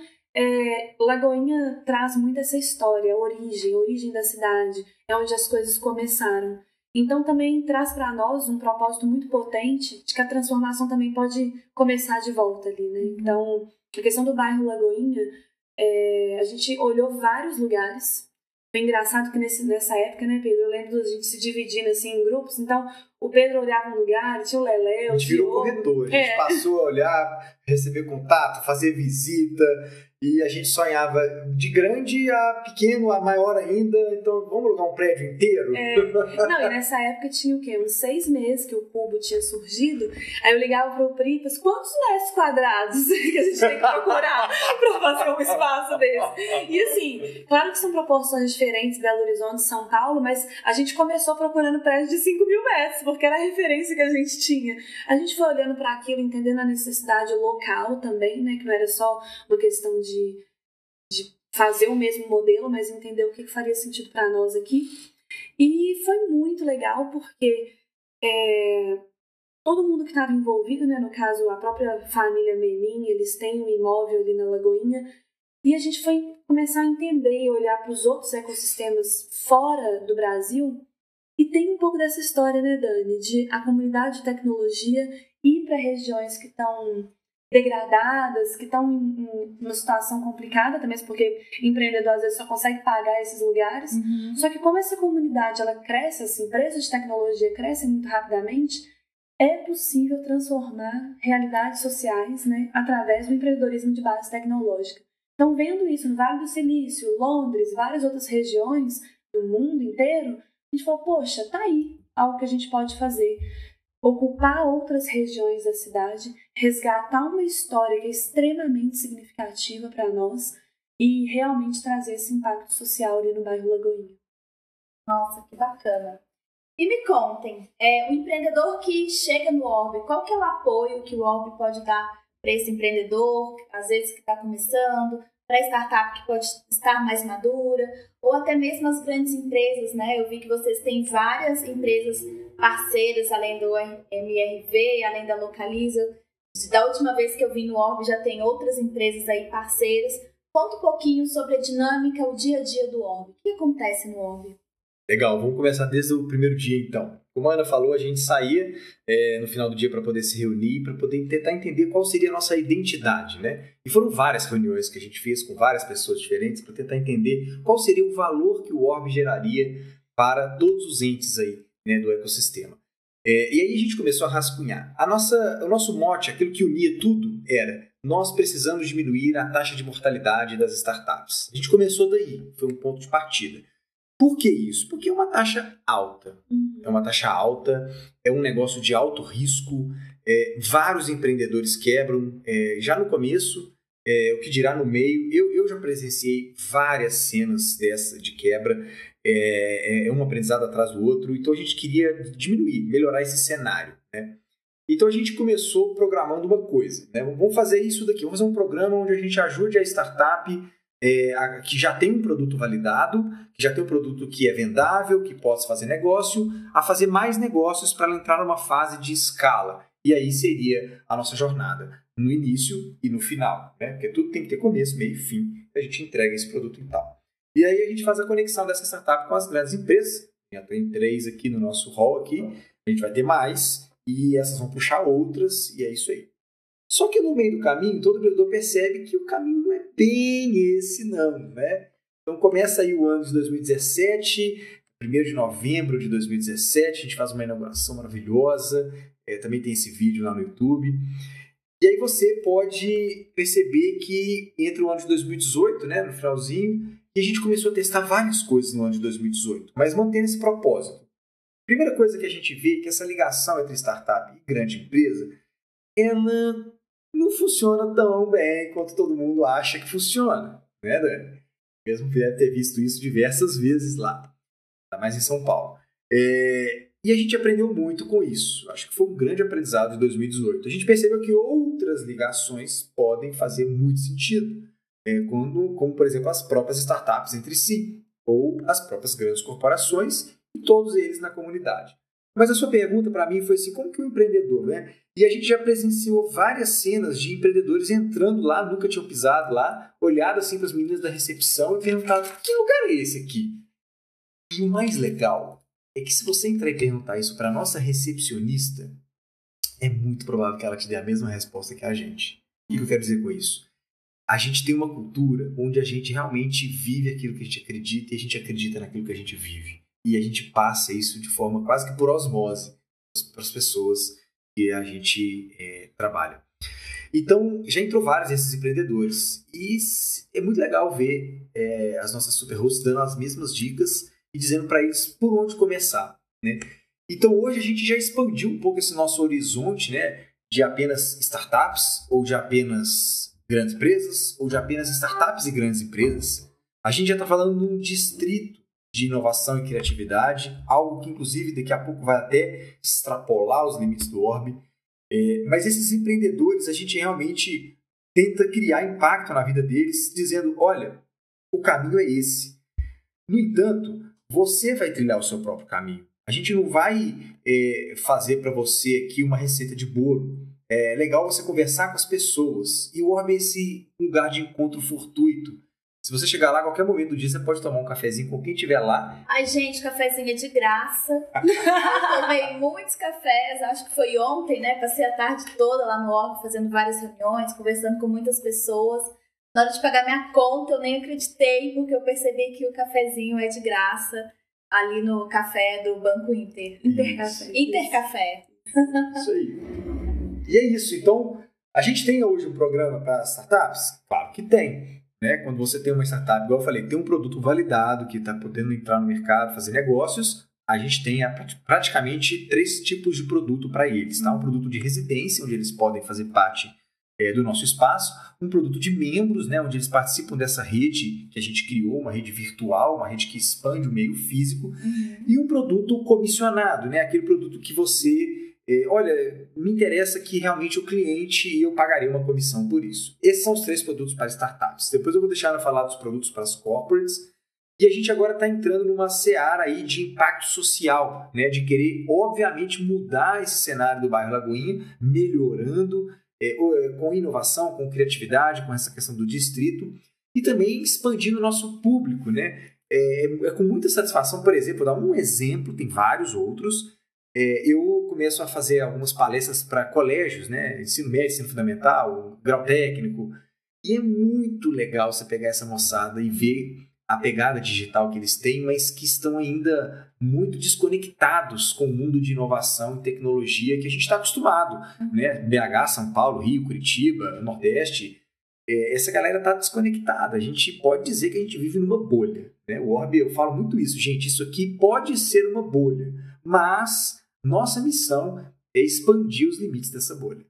É, Lagoinha traz muito essa história, a origem, a origem da cidade, é onde as coisas começaram. Então também traz para nós um propósito muito potente de que a transformação também pode começar de volta ali, né? Então, a questão do bairro Lagoinha, é, a gente olhou vários lugares. Foi engraçado que nesse, nessa época, né, Pedro? Eu lembro da gente se dividindo assim em grupos. Então, o Pedro olhava um lugar, tinha o Lelé, o A gente virou Diogo. corretor, a gente É. passou a olhar, receber contato, fazer visita, e a gente sonhava de grande a pequeno, a maior ainda. Então, vamos alugar um prédio inteiro? É. Não, e nessa época tinha o quê? Uns seis meses que o Cubo tinha surgido. Aí eu ligava pro Pripas, quantos metros quadrados que a gente tem que procurar pra fazer um espaço desse? E assim, claro que são proporções diferentes, Belo Horizonte e São Paulo, mas a gente começou procurando prédio de cinco mil metros, porque era a referência que a gente tinha. A gente foi olhando para aquilo, entendendo a necessidade local também, né? Que não era só uma questão de De, de fazer o mesmo modelo, mas entender o que faria sentido para nós aqui. E foi muito legal porque é, todo mundo que estava envolvido, né, no caso a própria família Menin, eles têm um imóvel ali na Lagoinha, e a gente foi começar a entender e olhar para os outros ecossistemas fora do Brasil. E tem um pouco dessa história, né, Dani, de a comunidade de tecnologia ir para regiões que estão degradadas, que estão em, em uma situação complicada também, porque empreendedor às vezes só consegue pagar esses lugares. Uhum. Só que como essa comunidade ela cresce, as empresas de tecnologia crescem muito rapidamente, é possível transformar realidades sociais, né, através do empreendedorismo de base tecnológica. Então, vendo isso no Vale do Silício, Londres, várias outras regiões do mundo inteiro, a gente falou, poxa, tá aí algo que a gente pode fazer. Ocupar outras regiões da cidade, resgatar uma história que é extremamente significativa para nós e realmente trazer esse impacto social ali no bairro Lagoinha. Nossa, que bacana. E me contem, é, o empreendedor que chega no Orb, qual que é o apoio que o Orb pode dar para esse empreendedor, às vezes que está começando, para a startup que pode estar mais madura, ou até mesmo as grandes empresas, né? Eu vi que vocês têm várias empresas parceiras, além do M R V, além da Localiza. Da última vez que eu vim no Orb, já tem outras empresas aí parceiras. Conta um pouquinho sobre a dinâmica, o dia a dia do Orb. O que acontece no Orb? Legal, vamos começar desde o primeiro dia então. Como a Ana falou, a gente saía é, no final do dia para poder se reunir, para poder tentar entender qual seria a nossa identidade, né? E foram várias reuniões que a gente fez com várias pessoas diferentes para tentar entender qual seria o valor que o Orb geraria para todos os entes aí, né, do ecossistema. É, e aí a gente começou a rascunhar. A nossa, o nosso mote, aquilo que unia tudo, era: nós precisamos diminuir a taxa de mortalidade das startups. A gente começou daí, foi um ponto de partida. Por que isso? Porque é uma taxa alta. É uma taxa alta, é um negócio de alto risco, é, vários empreendedores quebram é, já no começo, é, o que dirá no meio. Eu, eu já presenciei várias cenas dessa de quebra, é, é um aprendizado atrás do outro, então a gente queria diminuir, melhorar esse cenário, né? Então a gente começou programando uma coisa, né? Vamos fazer isso daqui, vamos fazer um programa onde a gente ajude a startup é, a, que já tem um produto validado, que já tem um produto que é vendável, que possa fazer negócio, a fazer mais negócios para ela entrar numa fase de escala. E aí seria a nossa jornada, no início e no final, né? Porque tudo tem que ter começo, meio e fim, a gente entrega esse produto e tal. E aí a gente faz a conexão dessa startup com as grandes empresas. Já tem três aqui no nosso hall aqui, a gente vai ter mais, e essas vão puxar outras, e é isso aí. Só que no meio do caminho, todo empreendedor percebe que o caminho não é bem esse não, né? Então começa aí o ano de dois mil e dezessete, primeiro de novembro de dois mil e dezessete, a gente faz uma inauguração maravilhosa, é, também tem esse vídeo lá no YouTube. E aí você pode perceber que entre o ano de dois mil e dezoito, né, no finalzinho, e a gente começou a testar várias coisas no ano de dois mil e dezoito, mas mantendo esse propósito. Primeira coisa que a gente vê é que essa ligação entre startup e grande empresa, ela não funciona tão bem quanto todo mundo acha que funciona, né, Dani? Mesmo deve ter visto isso diversas vezes lá, ainda mais em São Paulo. É... E a gente aprendeu muito com isso. Acho que foi um grande aprendizado de dois mil e dezoito. A gente percebeu que outras ligações podem fazer muito sentido. É, quando, como, por exemplo, as próprias startups entre si, ou as próprias grandes corporações, e todos eles na comunidade. Mas a sua pergunta para mim foi assim, como que o empreendedor, né? E a gente já presenciou várias cenas de empreendedores entrando lá, nunca tinham pisado lá, olhado assim para as meninas da recepção e perguntado, que lugar é esse aqui? E o mais legal é que se você entrar e perguntar isso para a nossa recepcionista, é muito provável que ela te dê a mesma resposta que a gente. O que eu quero dizer com isso? A gente tem uma cultura onde a gente realmente vive aquilo que a gente acredita e a gente acredita naquilo que a gente vive. E a gente passa isso de forma quase que por osmose para as pessoas que a gente é, trabalha. Então, já entrou vários desses empreendedores. E é muito legal ver é, as nossas super hosts dando as mesmas dicas e dizendo para eles por onde começar, né? Então, hoje a gente já expandiu um pouco esse nosso horizonte, né, de apenas startups ou de apenas grandes empresas, ou de apenas startups e grandes empresas. A gente já está falando de um distrito de inovação e criatividade, algo que, inclusive, daqui a pouco vai até extrapolar os limites do Orbe. É, mas esses empreendedores, a gente realmente tenta criar impacto na vida deles, dizendo, olha, o caminho é esse. No entanto, você vai trilhar o seu próprio caminho. A gente não vai é, fazer para você aqui uma receita de bolo. É legal você conversar com as pessoas. E o Orbe é esse lugar de encontro fortuito. Se você chegar lá a qualquer momento do dia, você pode tomar um cafezinho com quem estiver lá. Ai, gente, cafezinho é de graça. Eu tomei muitos cafés, acho que foi ontem, né? Passei a tarde toda lá no Orbe, fazendo várias reuniões, conversando com muitas pessoas. Na hora de pagar minha conta, eu nem acreditei, porque eu percebi que o cafezinho é de graça ali no café do Banco Inter. Intercafé. Intercafé. Isso aí. E é isso. Então, a gente tem hoje um programa para startups? Claro que tem. Né? Quando você tem uma startup, igual eu falei, tem um produto validado que está podendo entrar no mercado, fazer negócios, a gente tem praticamente três tipos de produto para eles. Tá? Um produto de residência, onde eles podem fazer parte é, do nosso espaço. Um produto de membros, né? Onde eles participam dessa rede que a gente criou, uma rede virtual, uma rede que expande o meio físico. Uhum. E um produto comissionado, né? Aquele produto que você... É, olha, me interessa que realmente o cliente e eu pagaria uma comissão por isso. Esses são os três produtos para startups. Depois eu vou deixar ela falar dos produtos para as corporates. E a gente agora está entrando numa seara aí de impacto social, né? De querer, obviamente, mudar esse cenário do bairro Lagoinha, melhorando é, com inovação, com criatividade, com essa questão do distrito e também expandindo o nosso público, né? É, é com muita satisfação, por exemplo, vou dar um exemplo, tem vários outros. É, eu começo a fazer algumas palestras para colégios, né? Ensino médio, ensino fundamental, grau técnico, e é muito legal você pegar essa moçada e ver a pegada digital que eles têm, mas que estão ainda muito desconectados com o mundo de inovação e tecnologia que a gente está acostumado, uhum. né? B H, São Paulo, Rio, Curitiba, Nordeste, é, essa galera está desconectada. A gente pode dizer que a gente vive numa bolha, né? O Orbe, eu falo muito isso, gente, isso aqui pode ser uma bolha, mas nossa missão é expandir os limites dessa bolha.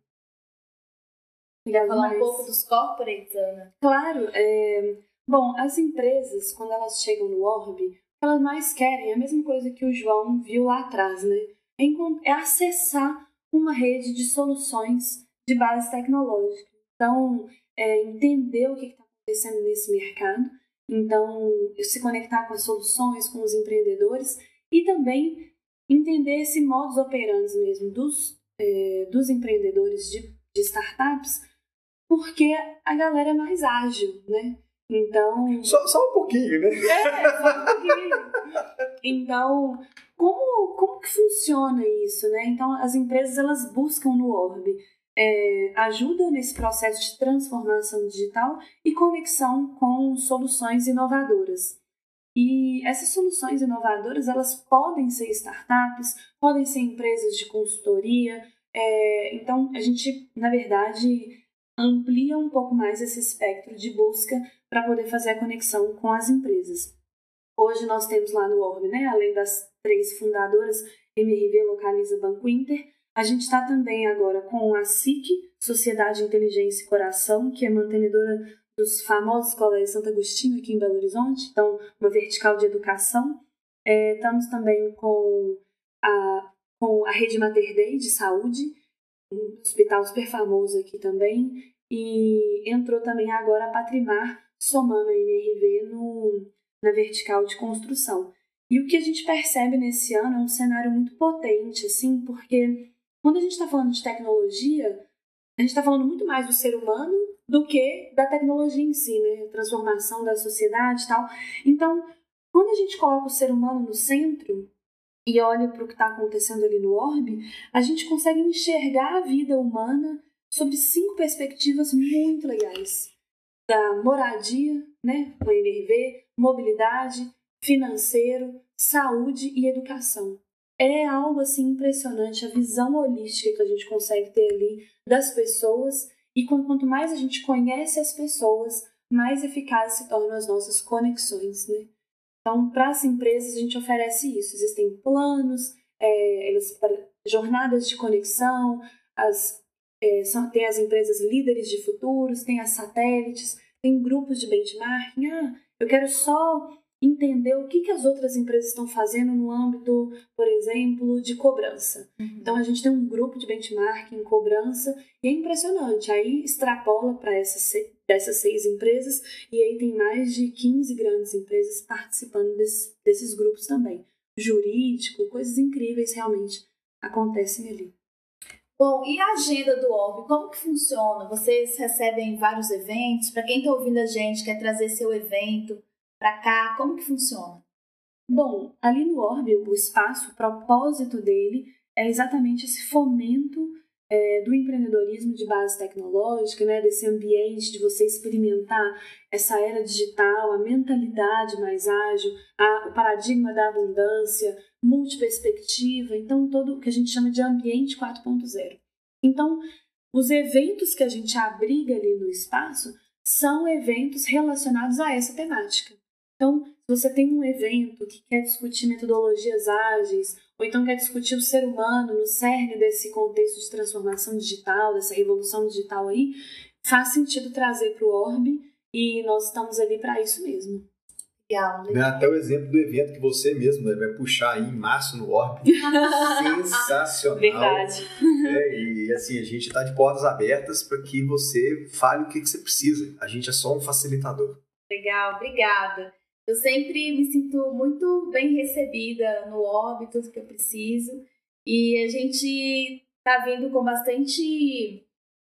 Queria falar mas... um pouco dos corporates, Ana? Claro, é... Bom, as empresas, quando elas chegam no Orbe, o que elas mais querem é a mesma coisa que o João viu lá atrás, né? É acessar uma rede de soluções de base tecnológica. Então, é entender o que está acontecendo nesse mercado, então, se conectar com as soluções, com os empreendedores e também entender esse modus operandi mesmo dos, é, dos empreendedores de, de startups, porque a galera é mais ágil, né? Então... Só, só um pouquinho, né? É, só um pouquinho. Então, como, como que funciona isso, né? Então, as empresas, elas buscam no Orbe é, ajuda nesse processo de transformação digital e conexão com soluções inovadoras. E essas soluções inovadoras, elas podem ser startups, podem ser empresas de consultoria. É, então, a gente, na verdade, amplia um pouco mais esse espectro de busca para poder fazer a conexão com as empresas. Hoje nós temos lá no Orbe, né, além das três fundadoras, M R V, Localiza, Banco Inter, a gente está também agora com a S I C, Sociedade Inteligência e Coração, que é mantenedora dos famosos colégios Santo Agostinho aqui em Belo Horizonte, então uma vertical de educação. É, estamos também com a, com a Rede Mater Dei de saúde, um hospital super famoso aqui também, e entrou também agora a Patrimar, somando a M R V no, na vertical de construção. E o que a gente percebe nesse ano é um cenário muito potente, assim, porque quando a gente está falando de tecnologia, a gente está falando muito mais do ser humano do que da tecnologia em si, né? A transformação da sociedade e tal. Então, quando a gente coloca o ser humano no centro e olha para o que está acontecendo ali no Orbe, a gente consegue enxergar a vida humana sobre cinco perspectivas muito legais. Da moradia, né, com a M R V, mobilidade, financeiro, saúde e educação. É algo assim impressionante a visão holística que a gente consegue ter ali das pessoas, e quanto mais a gente conhece as pessoas, mais eficazes se tornam as nossas conexões, né? Então, para as empresas, a gente oferece isso. Existem planos, é, elas, jornadas de conexão, as, é, são, tem as empresas líderes de futuros, tem as satélites, tem grupos de benchmarking. Ah, eu quero só entender o que, que as outras empresas estão fazendo no âmbito, por exemplo, de cobrança. Uhum. Então, a gente tem um grupo de benchmarking, cobrança, e é impressionante. Aí, extrapola para essas, dessas seis empresas, e aí tem mais de quinze grandes empresas participando desse, desses grupos também. Jurídico, coisas incríveis realmente acontecem ali. Bom, e a agenda do Orbe, como que funciona? Vocês recebem vários eventos? Para quem está ouvindo a gente, quer trazer seu evento para cá, como que funciona? Bom, ali no Orbe, o espaço, o propósito dele é exatamente esse fomento é, do empreendedorismo de base tecnológica, né, desse ambiente de você experimentar essa era digital, a mentalidade mais ágil, a, o paradigma da abundância, multiperspectiva, então todo o que a gente chama de ambiente quatro ponto zero. Então, os eventos que a gente abriga ali no espaço são eventos relacionados a essa temática. Então, se você tem um evento que quer discutir metodologias ágeis, ou então quer discutir o ser humano no cerne desse contexto de transformação digital, dessa revolução digital aí, faz sentido trazer para o Orbe, e nós estamos ali para isso mesmo. Legal, legal. Até o exemplo do evento que você mesmo vai puxar aí em março no Orbe. Sensacional. Verdade. É, e assim, a gente está de portas abertas para que você fale o que, que você precisa. A gente é só um facilitador. Legal, obrigada. Eu sempre me sinto muito bem recebida no Orbe, tudo que eu preciso. E a gente está vindo com bastante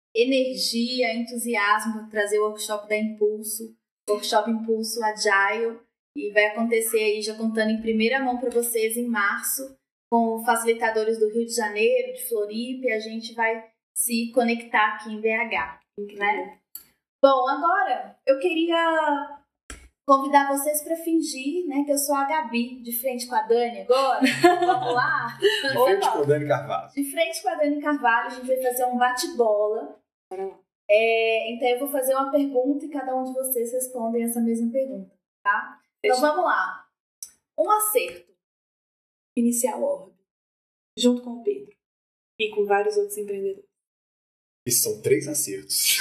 energia, entusiasmo para trazer o workshop da Impulso, workshop Impulso Agile. E vai acontecer aí, já contando em primeira mão para vocês, em março, com facilitadores do Rio de Janeiro, de Floripa, e a gente vai se conectar aqui em B H, né? Bom, agora eu queria convidar vocês para fingir, né, que eu sou a Gabi, de frente com a Dani agora. Vamos lá? De frente com a Dani Carvalho. De frente com a Dani Carvalho, a gente vai fazer um bate-bola. É, então eu vou fazer uma pergunta e cada um de vocês respondem essa mesma pergunta, tá? Então vamos lá. Um acerto. Iniciar o Orbe, junto com o Pedro e com vários outros empreendedores. Esses são três acertos.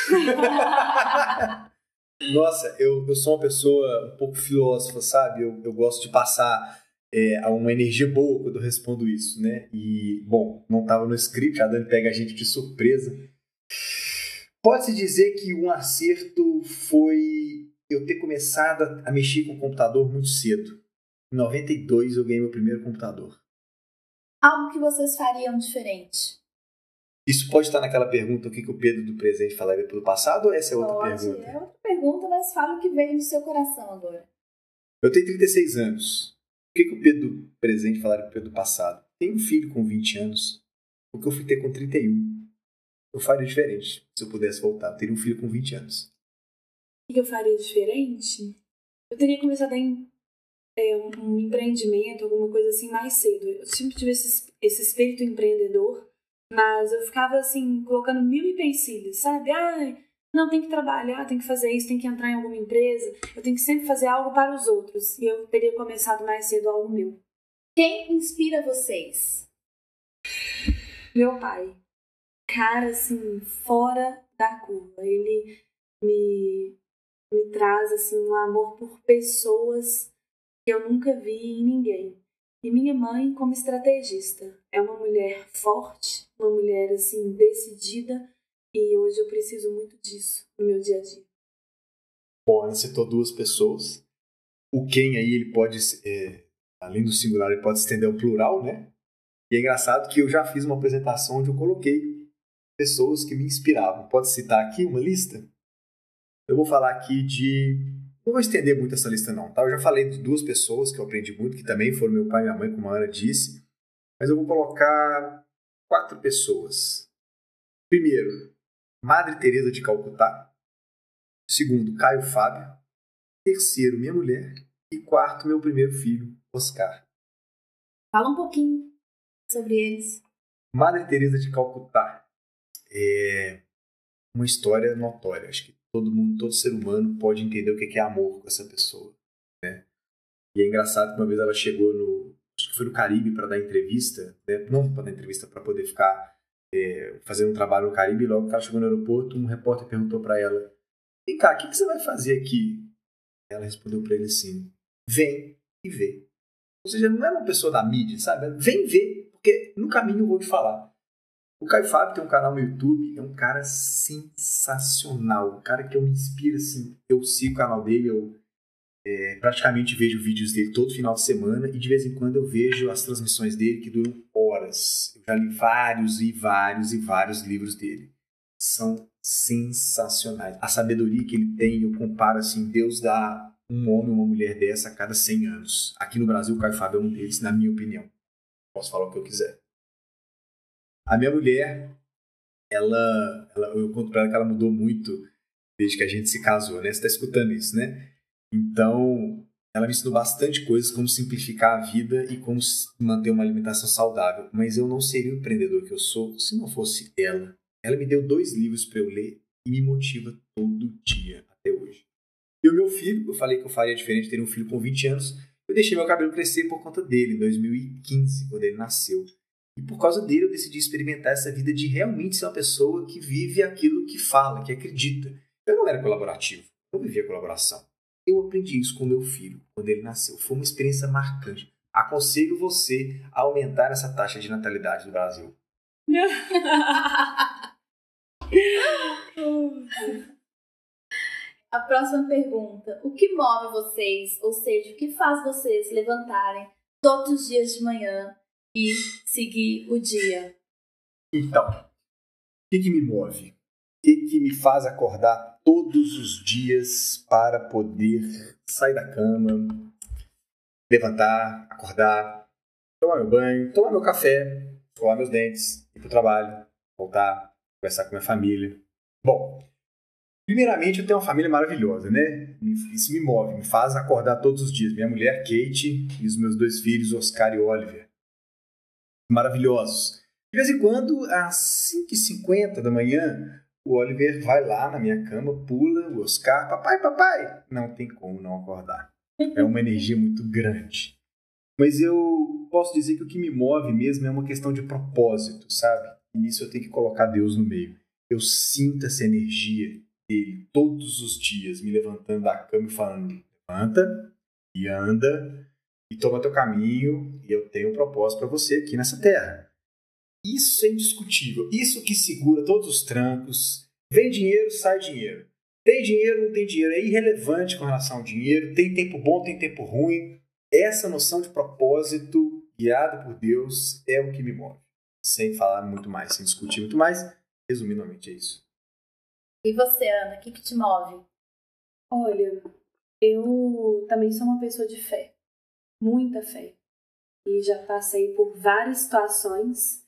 Nossa, eu, eu sou uma pessoa um pouco filósofa, sabe? Eu, eu gosto de passar é, uma energia boa quando eu respondo isso, né? E, bom, não estava no script, a Dani pega a gente de surpresa. Pode-se dizer que um acerto foi eu ter começado a, a mexer com o computador muito cedo. Em noventa e dois eu ganhei meu primeiro computador. Algo que vocês fariam diferente? Isso pode estar naquela pergunta, o que, que o Pedro do presente falaria pelo passado, ou essa é outra pode, pergunta? É outra pergunta, mas fala o que veio no seu coração agora. Eu tenho trinta e seis anos. O que, que o Pedro do presente falaria pro Pedro do passado? Tenho um filho com vinte anos. O que eu fui ter com trinta e um. Eu faria diferente se eu pudesse voltar. Eu teria um filho com vinte anos. O que eu faria diferente? Eu teria começado em é, um, um empreendimento, alguma coisa assim, mais cedo. Eu sempre tive esse, esse espírito empreendedor, mas eu ficava assim, colocando mil empecilhos, sabe? Ai, não, tem que trabalhar, tem que fazer isso, tem que entrar em alguma empresa, eu tenho que sempre fazer algo para os outros. E eu teria começado mais cedo algo meu. Quem inspira vocês? Meu pai. Cara, assim, fora da curva. Ele me, me traz, assim, um amor por pessoas que eu nunca vi em ninguém. E minha mãe, como estrategista, é uma mulher forte, uma mulher, assim, decidida, e hoje eu preciso muito disso no meu dia a dia. Bom, Ana citou duas pessoas. O quem aí, ele pode, é, além do singular, ele pode se estender ao plural, né? E é engraçado que eu já fiz uma apresentação onde eu coloquei pessoas que me inspiravam. Pode citar aqui uma lista? Eu vou falar aqui de... Não vou estender muito essa lista não, tá? Eu já falei de duas pessoas que eu aprendi muito, que também foram meu pai e minha mãe, como a Ana disse. Mas eu vou colocar quatro pessoas. Primeiro, Madre Teresa de Calcutá. Segundo, Caio Fábio. Terceiro, minha mulher. E quarto, meu primeiro filho, Oscar. Fala um pouquinho sobre eles. Madre Teresa de Calcutá é uma história notória. Acho que todo mundo, todo ser humano pode entender o que é amor com essa pessoa, né? E é engraçado que uma vez ela chegou no, acho que foi no Caribe para dar entrevista, né? Não para dar entrevista, para poder ficar é, fazendo um trabalho no Caribe. E logo que ela chegou no aeroporto, um repórter perguntou para ela: "Vem cá, o que, que você vai fazer aqui?" Ela respondeu para ele assim: "Vem e vê." Ou seja, não é uma pessoa da mídia, sabe? Vem ver, porque no caminho eu vou te falar. O Caio Fábio tem um canal no YouTube, é um cara sensacional, um cara que eu me inspiro, assim, eu sigo o canal dele, eu é, praticamente vejo vídeos dele todo final de semana e de vez em quando eu vejo as transmissões dele que duram horas. Eu já li vários e vários e vários livros dele. São sensacionais. A sabedoria que ele tem, eu comparo assim, Deus dá um homem ou uma mulher dessa a cada cem anos. Aqui no Brasil, o Caio Fábio é um deles, na minha opinião. Posso falar o que eu quiser. A minha mulher, ela, ela, eu conto pra ela que ela mudou muito desde que a gente se casou, né? Você tá escutando isso, né? Então, ela me ensinou bastante coisas, como simplificar a vida e como manter uma alimentação saudável. Mas eu não seria o empreendedor que eu sou se não fosse ela. Ela me deu dois livros para eu ler e me motiva todo dia, até hoje. E o meu filho, eu falei que eu faria diferente, ter um filho com vinte anos. Eu deixei meu cabelo crescer por conta dele, em dois mil e quinze, quando ele nasceu. E por causa dele eu decidi experimentar essa vida de realmente ser uma pessoa que vive aquilo que fala, que acredita. Eu não era colaborativo, eu vivia colaboração. Eu aprendi isso com meu filho, quando ele nasceu. Foi uma experiência marcante. Aconselho você a aumentar essa taxa de natalidade no Brasil. A próxima pergunta. O que move vocês, ou seja, o que faz vocês levantarem todos os dias de manhã e seguir o dia? Então, o que, que me move? O que, que me faz acordar todos os dias para poder sair da cama, levantar, acordar, tomar meu banho, tomar meu café, escovar meus dentes, ir para o trabalho, voltar, conversar com minha família? Bom, Primeiramente, eu tenho uma família maravilhosa, né? Isso me move, me faz acordar todos os dias. Minha mulher, Kate, e os meus dois filhos, Oscar e Oliver. Maravilhosos. De vez em quando, às cinco e cinquenta da manhã, o Oliver vai lá na minha cama, pula, o Oscar, papai, papai. Não tem como não acordar. É uma energia muito grande. Mas eu posso dizer que o que me move mesmo é uma questão de propósito, sabe? E nisso eu tenho que colocar Deus no meio. Eu sinto essa energia dele todos os dias, me levantando da cama e falando, levanta e anda e toma teu caminho e eu tenho um propósito para você aqui nessa terra. Isso é indiscutível. Isso que segura todos os trancos. Vem dinheiro, sai dinheiro. Tem dinheiro, não tem dinheiro. É irrelevante com relação ao dinheiro. Tem tempo bom, tem tempo ruim. Essa noção de propósito guiada por Deus é o que me move. Sem falar muito mais, sem discutir muito mais. Resumidamente é isso. E você, Ana, o que, que te move? Olha, eu também sou uma pessoa de fé. Muita fé. E já passei por várias situações.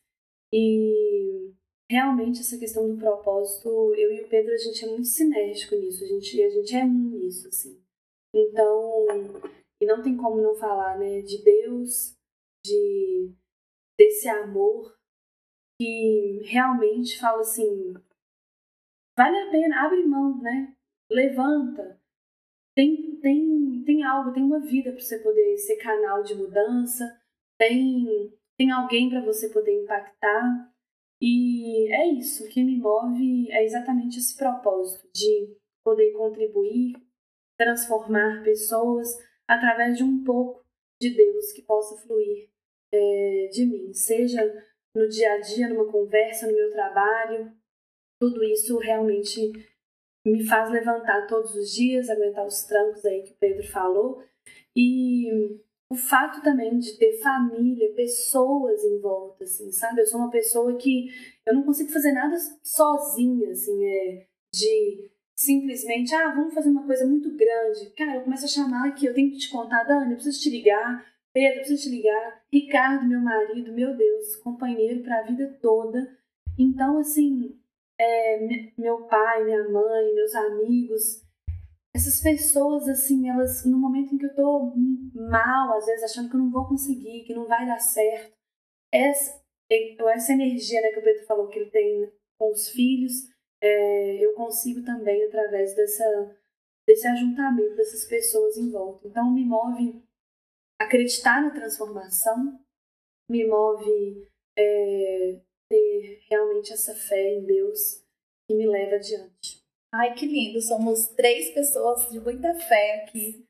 E realmente essa questão do propósito, eu e o Pedro, a gente é muito sinérgico nisso. A gente, a gente é um nisso, assim. Então, e não tem como não falar, né, de Deus, de, desse amor que realmente fala assim, vale a pena, abre mão, né? Levanta. Tem, tem, tem algo, tem uma vida para você poder ser canal de mudança. Tem, tem alguém para você poder impactar. E é isso, o que me move é exatamente esse propósito de poder contribuir, transformar pessoas através de um pouco de Deus que possa fluir é, de mim. Seja no dia a dia, numa conversa, no meu trabalho. Tudo isso realmente me faz levantar todos os dias, aguentar os trancos aí que o Pedro falou. E o fato também de ter família, pessoas em volta, assim, sabe? Eu sou uma pessoa que eu não consigo fazer nada sozinha, assim, é, de simplesmente, ah, vamos fazer uma coisa muito grande. Cara, eu começo a chamar aqui, eu tenho que te contar, Dani, eu preciso te ligar, Pedro, eu preciso te ligar, Ricardo, meu marido, meu Deus, companheiro para a vida toda. Então, assim, é, meu pai, minha mãe, meus amigos, essas pessoas, assim, elas, no momento em que eu tô mal, às vezes achando que eu não vou conseguir, que não vai dar certo, essa, essa energia, né, que o Pedro falou que ele tem com os filhos, é, eu consigo também através dessa, desse ajuntamento dessas pessoas em volta. Então, me move acreditar na transformação, me move é, ter realmente essa fé em Deus que me leva adiante. Ai, que lindo. Somos três pessoas de muita fé aqui.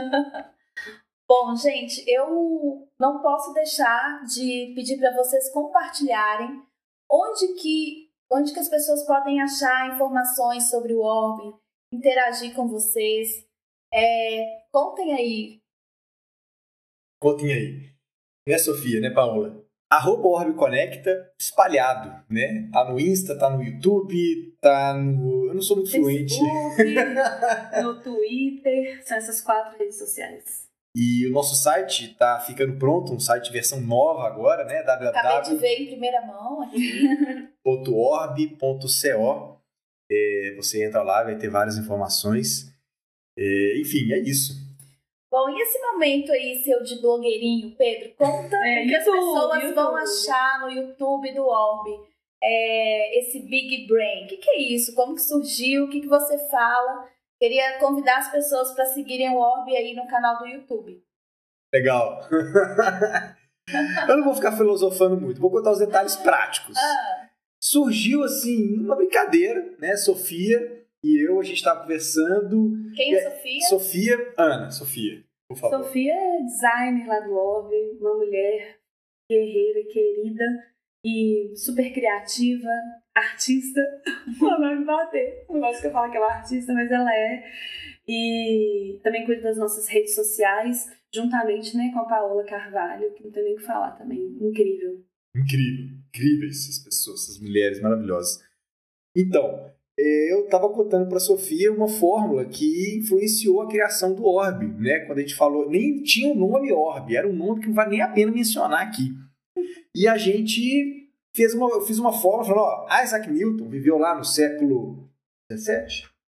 Bom, gente, eu não posso deixar de pedir para vocês compartilharem onde que, onde que as pessoas podem achar informações sobre o Orbe, interagir com vocês. É, contem aí. Contem aí. Né, Sofia, né, Paola? Arroba Orbe Conecta espalhado, né? Tá no Insta, tá no YouTube, tá no... Eu não sou muito fluente. No Twitter, são essas quatro redes sociais. E o nosso site tá ficando pronto, um site versão nova agora, né? w w w ponto orbe acabei de ver em primeira mão aqui. .orbe ponto co. É, você entra lá, vai ter várias informações. É, enfim, é isso. Bom, e esse momento aí, seu de blogueirinho, Pedro? Conta é, o que YouTube, as pessoas YouTube. vão achar no YouTube do Orbe. É, esse Big Brain. O que, que é isso? Como que surgiu? O que, que você fala? Queria convidar as pessoas para seguirem o Orbe aí no canal do YouTube. Legal. Eu não vou ficar filosofando muito. Vou contar os detalhes práticos. Ah. Surgiu, assim, uma brincadeira, né? Sofia e eu, a gente estava conversando. Quem é Sofia? Sofia, Ana, Sofia, por favor. Sofia é designer lá do Orbe, uma mulher guerreira, querida e super criativa, artista. Ela vai me bater. Não gosto que eu fale que ela é artista, mas ela é. E também cuida das nossas redes sociais, juntamente, né, com a Paola Carvalho, que não tem nem o que falar também. Incrível. Incrível. Incríveis essas pessoas, essas mulheres maravilhosas. Então, eu estava contando para a Sofia uma fórmula que influenciou a criação do Orbe, né? Quando a gente falou, nem tinha o nome Orbe, era um nome que não vale nem a pena mencionar aqui. E a gente fez uma, eu fiz uma fórmula, falando, ó, Isaac Newton viveu lá no século dezessete,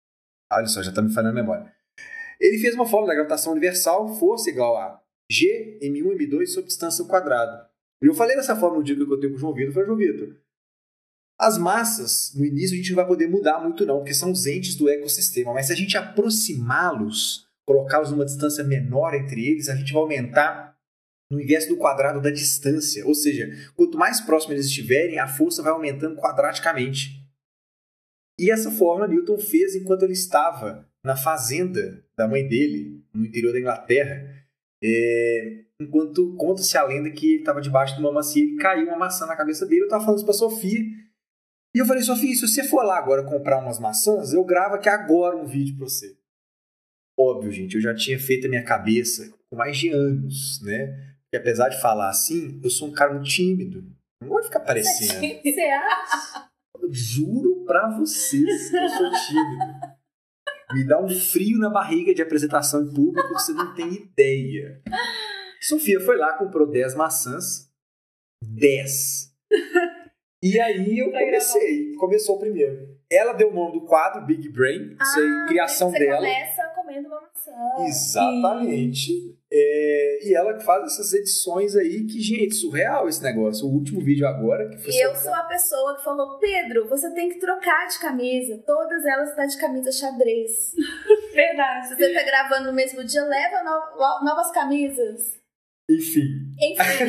Olha só, já está me falhando a memória. Ele fez uma fórmula da gravitação universal, força igual a G, M um, M dois sobre distância ao quadrado. E eu falei dessa fórmula no dia que eu contei com o João Vitor. Eu falei, João Vitor, as massas, no início, a gente não vai poder mudar muito não, porque são os entes do ecossistema. Mas se a gente aproximá-los, colocá-los numa distância menor entre eles, a gente vai aumentar no inverso do quadrado da distância. Ou seja, quanto mais próximo eles estiverem, a força vai aumentando quadraticamente. E essa fórmula Newton fez enquanto ele estava na fazenda da mãe dele, no interior da Inglaterra. É, enquanto conta-se a lenda que ele estava debaixo de uma macia e caiu uma maçã na cabeça dele. Eu estava falando isso para a Sofia. E eu falei, Sofia, se você for lá agora comprar umas maçãs, eu gravo aqui agora um vídeo para você. Óbvio, gente, eu já tinha feito a minha cabeça com mais de anos, né? Porque apesar de falar assim, eu sou um cara muito tímido. Não gosto de ficar aparecendo. Você acha? Eu juro pra vocês que eu sou tímido. Me dá um frio na barriga de apresentação em público que você não tem ideia. Sofia foi lá, comprou dez maçãs. dez. E aí eu comecei. Começou o primeiro. Ela deu o nome do quadro, Big Brain. Ah, isso aí, criação você dela. Começa comendo uma maçã. Exatamente. É, e ela que faz essas edições aí que, gente, surreal esse negócio. O último vídeo agora que foi E eu sou a pessoa que falou, Pedro, você tem que trocar de camisa. Todas elas estão de camisa xadrez. Verdade. Se você tá gravando no mesmo dia, leva no- novas camisas. Enfim. Enfim.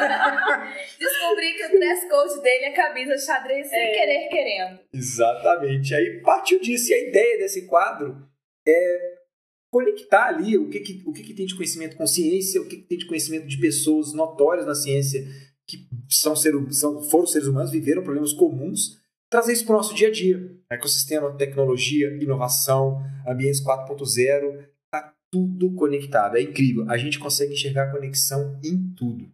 Descobri que o dress code dele é camisa xadrez sem É. querer querendo. Exatamente. Aí partiu disso. E a ideia desse quadro é conectar ali o que, que, o que, que tem de conhecimento com ciência, o que, que tem de conhecimento de pessoas notórias na ciência que são ser, são, foram seres humanos, viveram problemas comuns, trazer isso para o nosso dia a dia. Ecossistema, tecnologia, inovação, ambientes quatro ponto zero, tá tudo conectado. É incrível. A gente consegue enxergar conexão em tudo.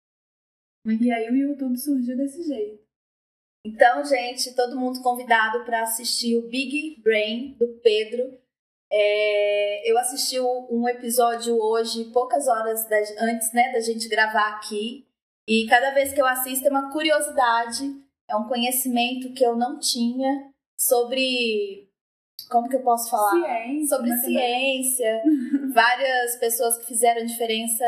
E aí o YouTube surgiu desse jeito. Então, gente, todo mundo convidado para assistir o Big Brain do Pedro. É, eu assisti um episódio hoje, poucas horas da, antes, né, da gente gravar aqui. E cada vez que eu assisto é uma curiosidade, é um conhecimento que eu não tinha sobre... Como que eu posso falar? Ciência. Sobre matemática. ciência. Várias pessoas que fizeram diferença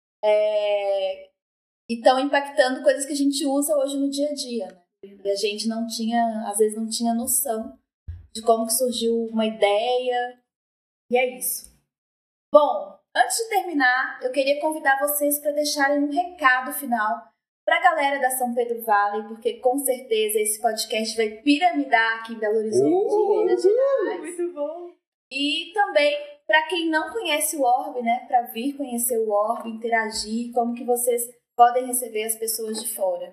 é, e estão impactando coisas que a gente usa hoje no dia a dia. Né? E a gente não tinha, às vezes não tinha noção de como que surgiu uma ideia. E é isso. Bom, antes de terminar, eu queria convidar vocês para deixarem um recado final para a galera da São Pedro Valley, porque com certeza esse podcast vai piramidar aqui em Belo Horizonte, Oh, em Minas Gerais. Muito bom. E também para quem não conhece o Orbe, né, para vir conhecer o Orbe, interagir, como que vocês podem receber as pessoas de fora.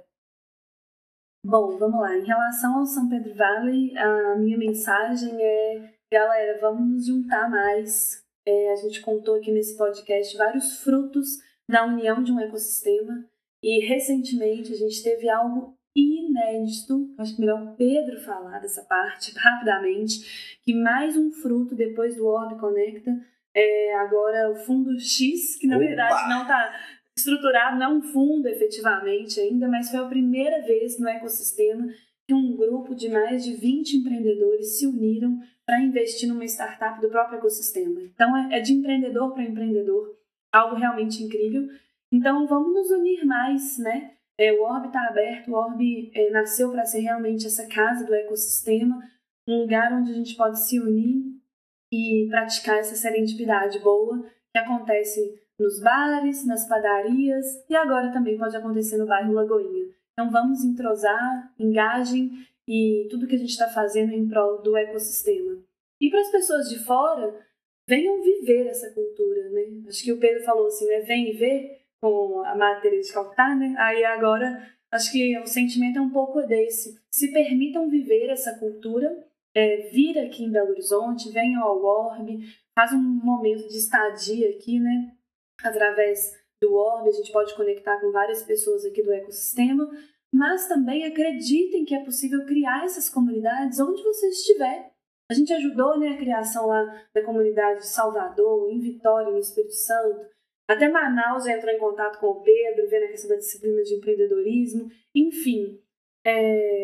Bom, vamos lá. Em relação ao São Pedro Valley, a minha mensagem é: galera, vamos nos juntar mais. É, a gente contou aqui nesse podcast vários frutos da união de um ecossistema e recentemente a gente teve algo inédito. Acho que melhor o Pedro falar dessa parte rapidamente, que mais um fruto depois do Orbe Conecta é agora o Fundo X, que na Opa! verdade não está estruturado, não é um fundo efetivamente ainda, mas foi a primeira vez no ecossistema que um grupo de mais de vinte empreendedores se uniram para investir numa startup do próprio ecossistema. Então é de empreendedor para empreendedor, algo realmente incrível. Então vamos nos unir mais, né? É, o Orbe está aberto, o Orbe é, nasceu para ser realmente essa casa do ecossistema, um lugar onde a gente pode se unir e praticar essa serendipidade boa que acontece nos bares, nas padarias e agora também pode acontecer no bairro Lagoinha. Então vamos entrosar, engajem e tudo que a gente está fazendo em prol do ecossistema. E para as pessoas de fora, venham viver essa cultura, né? Acho que o Pedro falou assim, né? Vem e vê, com a Madre Teresa de Calcutá, né? Aí agora, acho que o sentimento é um pouco desse. Se permitam viver essa cultura, é, vir aqui em Belo Horizonte, venham ao Orbe, faz um momento de estadia aqui, né? Através do Orbe, a gente pode conectar com várias pessoas aqui do ecossistema, mas também acreditem que é possível criar essas comunidades onde você estiver. A gente ajudou, né, a criação lá da comunidade de Salvador, em Vitória, no Espírito Santo. Até Manaus já entrou em contato com o Pedro, vendo a questão da disciplina de empreendedorismo. Enfim, é,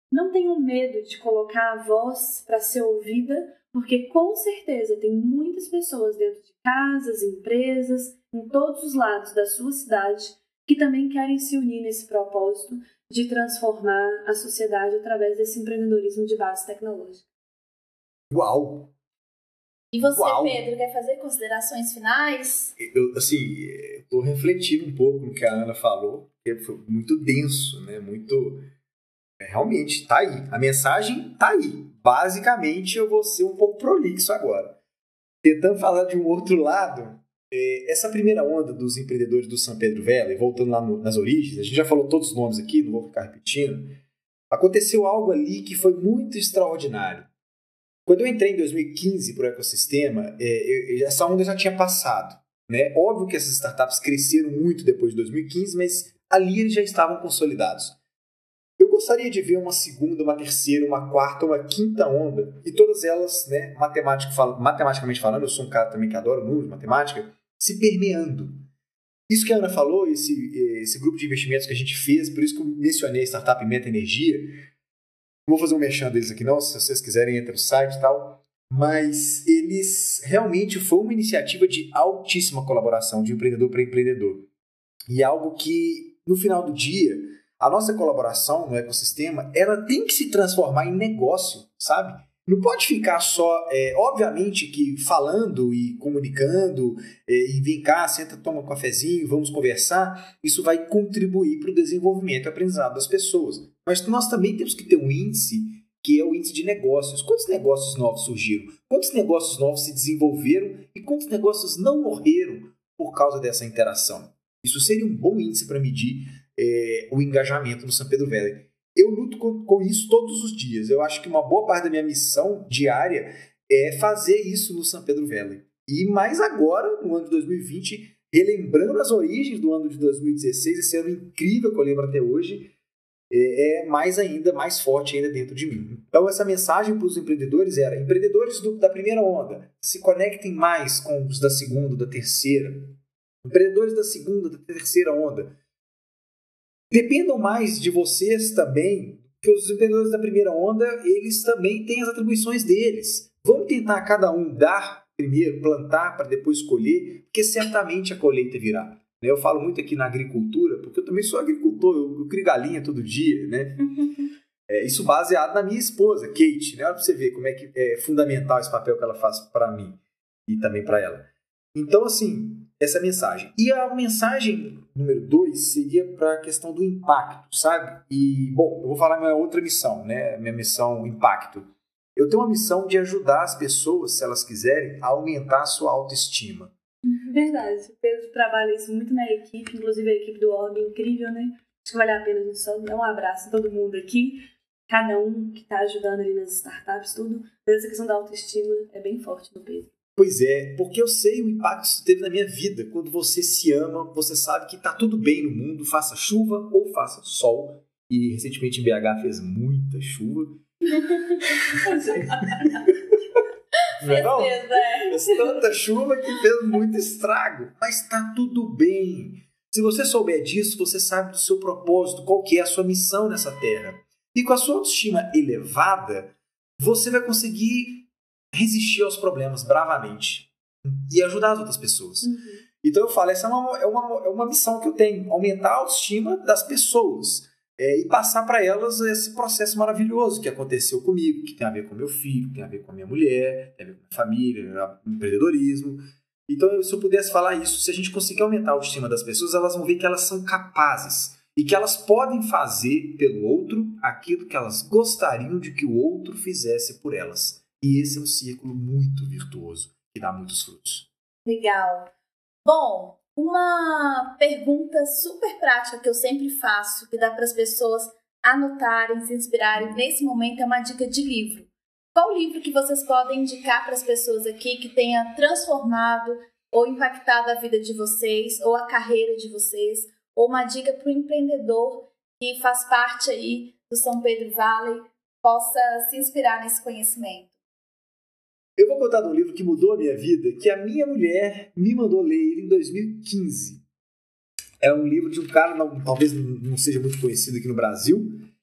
não tenham medo de colocar a voz para ser ouvida, porque com certeza tem muitas pessoas dentro de casas, empresas, em todos os lados da sua cidade, que também querem se unir nesse propósito de transformar a sociedade através desse empreendedorismo de base tecnológica. Uau! E você, Uau. Pedro, quer fazer considerações finais? Eu, assim, estou refletindo um pouco no que a Ana falou, que foi muito denso, né? Muito... É, realmente, tá aí. A mensagem tá aí. Basicamente, eu vou ser um pouco prolixo agora. Tentando falar de um outro lado, é, essa primeira onda dos empreendedores do São Pedro Valley, voltando lá no, nas origens, a gente já falou todos os nomes aqui, não vou ficar repetindo, aconteceu algo ali que foi muito extraordinário. Quando eu entrei em dois mil e quinze para o ecossistema, é, eu, essa onda já tinha passado. Né? Óbvio que essas startups cresceram muito depois de dois mil e quinze, mas ali eles já estavam consolidados. Eu gostaria de ver uma segunda, uma terceira, uma quarta, uma quinta onda, e todas elas, né, matematic, matematicamente falando, eu sou um cara também que adora números, matemática, se permeando. Isso que a Ana falou, esse, esse grupo de investimentos que a gente fez, por isso que eu mencionei a startup Meta Energia. Não vou fazer um merchan deles aqui não, se vocês quiserem entrar no site e tal, mas eles realmente foi uma iniciativa de altíssima colaboração de empreendedor para empreendedor. E algo que, no final do dia, a nossa colaboração no ecossistema, ela tem que se transformar em negócio, sabe? Não pode ficar só, é, obviamente que falando e comunicando, é, e vem cá, senta, toma um cafezinho, vamos conversar, isso vai contribuir para o desenvolvimento e aprendizado das pessoas. Mas nós também temos que ter um índice, que é o índice de negócios. Quantos negócios novos surgiram? Quantos negócios novos se desenvolveram? E quantos negócios não morreram por causa dessa interação? Isso seria um bom índice para medir é, o engajamento no São Pedro Valley. Eu luto com, com isso todos os dias. Eu acho que uma boa parte da minha missão diária é fazer isso no São Pedro Valley. E mais agora, no ano de dois mil e vinte, relembrando as origens do ano de dois mil e dezesseis, esse ano incrível que eu lembro até hoje, é mais ainda, mais forte ainda dentro de mim. Então essa mensagem para os empreendedores era: empreendedores do, da primeira onda, se conectem mais com os da segunda, da terceira. Empreendedores da segunda, da terceira onda, dependam mais de vocês também, porque os empreendedores da primeira onda, eles também têm as atribuições deles. Vamos tentar cada um dar primeiro, plantar para depois colher, porque certamente a colheita virá. Eu falo muito aqui na agricultura, porque eu também sou agricultor, eu, eu crio galinha todo dia, né? É, isso baseado na minha esposa, Kate, né? Olha para você ver como é que é fundamental esse papel que ela faz para mim e também para ela. Então, assim, essa é a mensagem. E a mensagem número dois seria para a questão do impacto, sabe? E, bom, eu vou falar minha outra missão, né? Minha missão impacto. Eu tenho uma missão de ajudar as pessoas, se elas quiserem, a aumentar a sua autoestima. Verdade. O Pedro trabalha isso muito na equipe, inclusive a equipe do Orb é incrível, né? Acho que vale a pena a gente só dar um abraço a todo mundo aqui, cada um que está ajudando ali nas startups, tudo. Mas essa questão da autoestima é bem forte no Pedro. Pois é, porque eu sei o impacto que isso teve na minha vida. Quando você se ama, você sabe que tá tudo bem no mundo, faça chuva ou faça sol. E recentemente em B H fez muita chuva. Fez não? mesmo, é. Fez tanta chuva que fez muito estrago. Mas tá tudo bem. Se você souber disso, você sabe do seu propósito, qual que é a sua missão nessa terra. E com a sua autoestima elevada, você vai conseguir resistir aos problemas bravamente e ajudar as outras pessoas. Uhum. Então eu falo, essa é uma, é, uma, é uma missão que eu tenho, aumentar a autoestima das pessoas. É, e passar para elas esse processo maravilhoso que aconteceu comigo, que tem a ver com meu filho, que tem a ver com a minha mulher, tem a ver com a minha família, empreendedorismo. Então, se eu pudesse falar isso, se a gente conseguir aumentar a autoestima das pessoas, elas vão ver que elas são capazes e que elas podem fazer pelo outro aquilo que elas gostariam de que o outro fizesse por elas. E esse é um círculo muito virtuoso, que dá muitos frutos. Legal. Bom, uma pergunta super prática que eu sempre faço, que dá para as pessoas anotarem, se inspirarem nesse momento, é uma dica de livro. Qual livro que vocês podem indicar para as pessoas aqui que tenha transformado ou impactado a vida de vocês, ou a carreira de vocês, ou uma dica para o empreendedor que faz parte aí do São Pedro Valley, possa se inspirar nesse conhecimento? Eu vou contar de um livro que mudou a minha vida, que a minha mulher me mandou ler ele em dois mil e quinze. É um livro de um cara, não, talvez não seja muito conhecido aqui no Brasil,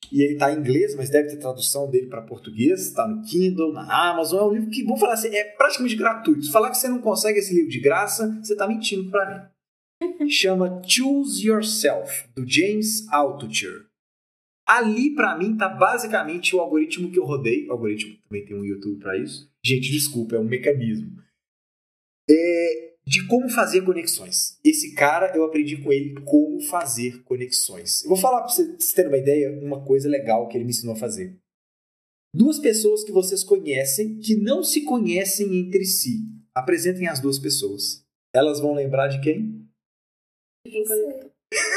E ele tá em inglês, mas deve ter tradução dele para português. Tá no Kindle, na Amazon. É um livro que, vamos falar assim, é praticamente gratuito. Se falar que você não consegue esse livro de graça, você tá mentindo para mim. Chama Choose Yourself, do James Altucher. Ali, para mim, tá basicamente o algoritmo que eu rodei. O algoritmo também tem um YouTube para isso. Gente, desculpa, é um mecanismo. É de como fazer conexões. Esse cara, eu aprendi com ele como fazer conexões. Eu vou falar para vocês terem uma ideia, uma coisa legal que ele me ensinou a fazer. Duas pessoas que vocês conhecem, que não se conhecem entre si. Apresentem as duas pessoas. Elas vão lembrar de quem? Quem conectou.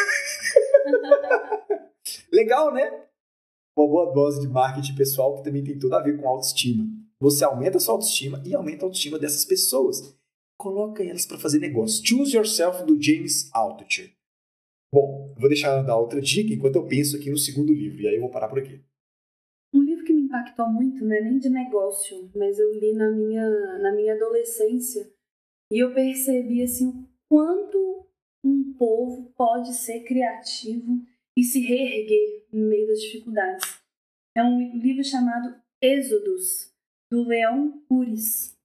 Legal, né? Uma boa dose de marketing pessoal que também tem tudo a ver com autoestima. Você aumenta a sua autoestima e aumenta a autoestima dessas pessoas. Coloca elas para fazer negócio. Choose Yourself, do James Altucher. Bom, eu vou deixar ela dar outra dica enquanto eu penso aqui no segundo livro. E aí eu vou parar por aqui. Um livro que me impactou muito, não é nem de negócio, mas eu li na minha, na minha adolescência. E eu percebi assim, o quanto um povo pode ser criativo e se reerguer no meio das dificuldades. É um livro chamado Êxodos, do Leon Uris.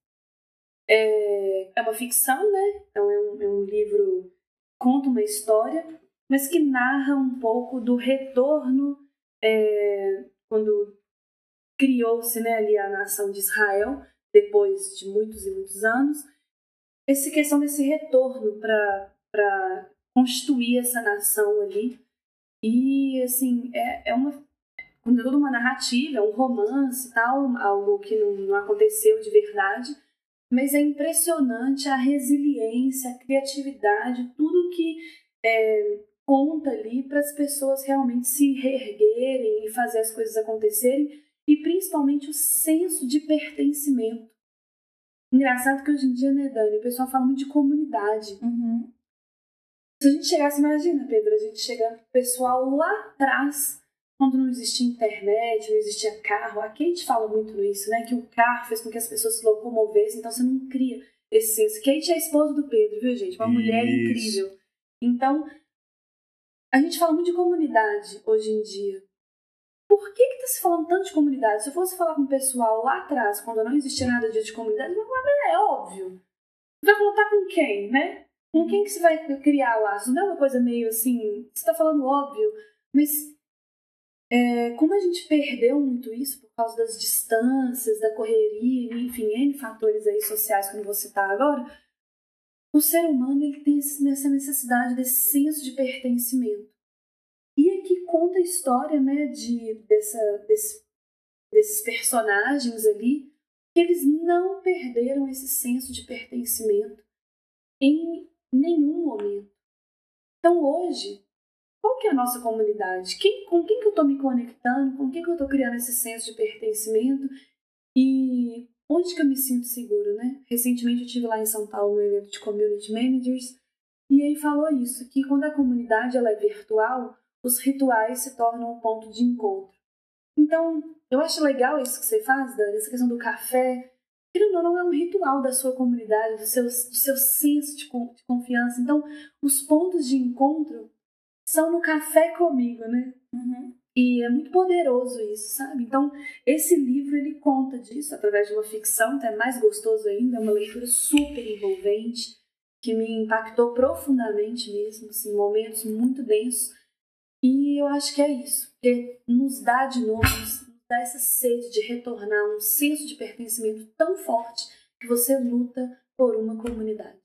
É, é uma ficção, né? Então é um, é um livro que conta uma história, mas que narra um pouco do retorno é, quando criou-se, né, ali a nação de Israel, depois de muitos e muitos anos. Essa questão desse retorno para constituir essa nação ali. E, assim, é, é uma, toda uma narrativa, é um romance e tal, algo que não, não aconteceu de verdade, mas é impressionante a resiliência, a criatividade, tudo que é, conta ali para as pessoas realmente se reerguerem e fazer as coisas acontecerem, e principalmente o senso de pertencimento. Engraçado que hoje em dia, né, Dani, o pessoal fala muito de comunidade. Uhum. Se a gente chegasse, imagina, Pedro, a gente chegando pro pessoal lá atrás, quando não existia internet, não existia carro. A Kate fala muito nisso, né? Que o carro fez com que as pessoas se locomovessem, então você não cria esse senso. Kate é a esposa do Pedro, viu, gente? Uma Isso. mulher incrível. Então, a gente fala muito de comunidade hoje em dia. Por que que tá se falando tanto de comunidade? Se eu fosse falar com o pessoal lá atrás, quando não existia nada de comunidade, eu ia falar, é óbvio. Vai contar com quem, né? Com quem que você vai criar laços? Não é uma coisa meio assim, você tá falando óbvio, mas é, como a gente perdeu muito isso por causa das distâncias, da correria, enfim, N fatores aí sociais que eu não vou citar agora, o ser humano ele tem essa necessidade desse senso de pertencimento. E aqui conta a história, né, de, dessa, desse, desses personagens ali, que eles não perderam esse senso de pertencimento em nenhum momento. Então hoje, qual que é a nossa comunidade? Quem, com quem que eu estou me conectando? Com quem que eu estou criando esse senso de pertencimento? E onde que eu me sinto seguro, né? Recentemente eu estive lá em São Paulo no evento de Community Managers e aí falou isso, que quando a comunidade ela é virtual, os rituais se tornam um ponto de encontro. Então, eu acho legal isso que você faz, Dani, essa questão do café. Querendo ou não, é um ritual da sua comunidade, do seu, do seu senso de, de confiança. Então, os pontos de encontro são no café comigo, né? Uhum. E é muito poderoso isso, sabe? Então, esse livro, ele conta disso através de uma ficção, então é mais gostoso ainda, é uma leitura super envolvente, que me impactou profundamente mesmo, assim, momentos muito densos. E eu acho que é isso, porque nos dá de novo, nos dá essa sede de retornar, um senso de pertencimento tão forte que você luta por uma comunidade.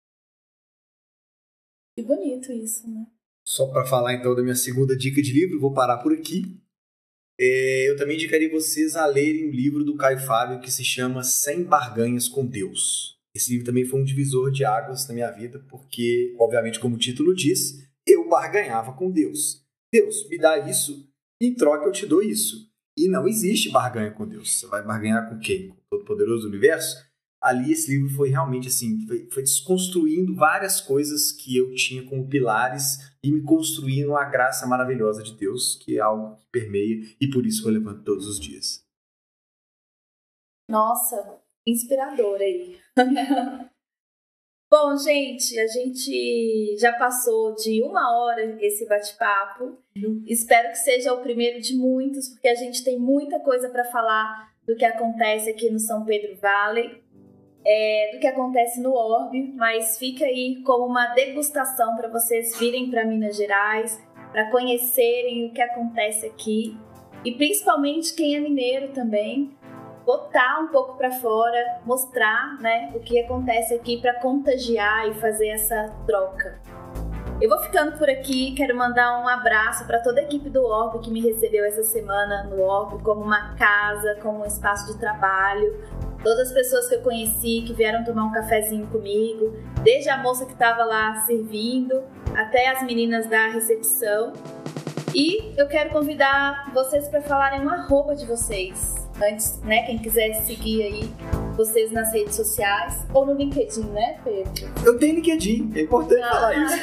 Que bonito isso, né? Só para falar então da minha segunda dica de livro, vou parar por aqui. É, eu também indicaria vocês a lerem o livro do Caio Fábio que se chama Sem Barganhas com Deus. Esse livro também foi um divisor de águas na minha vida, porque, obviamente, como o título diz, eu barganhava com Deus. Deus, me dá isso, em troca eu te dou isso. E não existe barganha com Deus. Você vai barganhar com quem? Com o Todo-Poderoso do Universo? Ali esse livro foi realmente assim, foi, foi desconstruindo várias coisas que eu tinha como pilares e me construindo a graça maravilhosa de Deus, que é algo que permeia e por isso eu levanto todos os dias. Nossa, inspirador aí. Bom, gente, a gente já passou de uma hora esse bate-papo. Uhum. Espero que seja o primeiro de muitos, porque a gente tem muita coisa para falar do que acontece aqui no São Pedro Valley, é, do que acontece no Orbe, mas fica aí como uma degustação para vocês virem para Minas Gerais, para conhecerem o que acontece aqui e principalmente quem é mineiro também, botar um pouco para fora, mostrar, né, o que acontece aqui para contagiar e fazer essa troca. Eu vou ficando por aqui, quero mandar um abraço para toda a equipe do Orbe que me recebeu essa semana no Orbe como uma casa, como um espaço de trabalho. Todas as pessoas que eu conheci, que vieram tomar um cafezinho comigo, desde a moça que estava lá servindo, até as meninas da recepção. E eu quero convidar vocês para falarem um arroba de vocês. Antes, né, quem quiser seguir aí vocês nas redes sociais ou no LinkedIn, né, Pedro? Eu tenho LinkedIn, é importante ah. falar isso.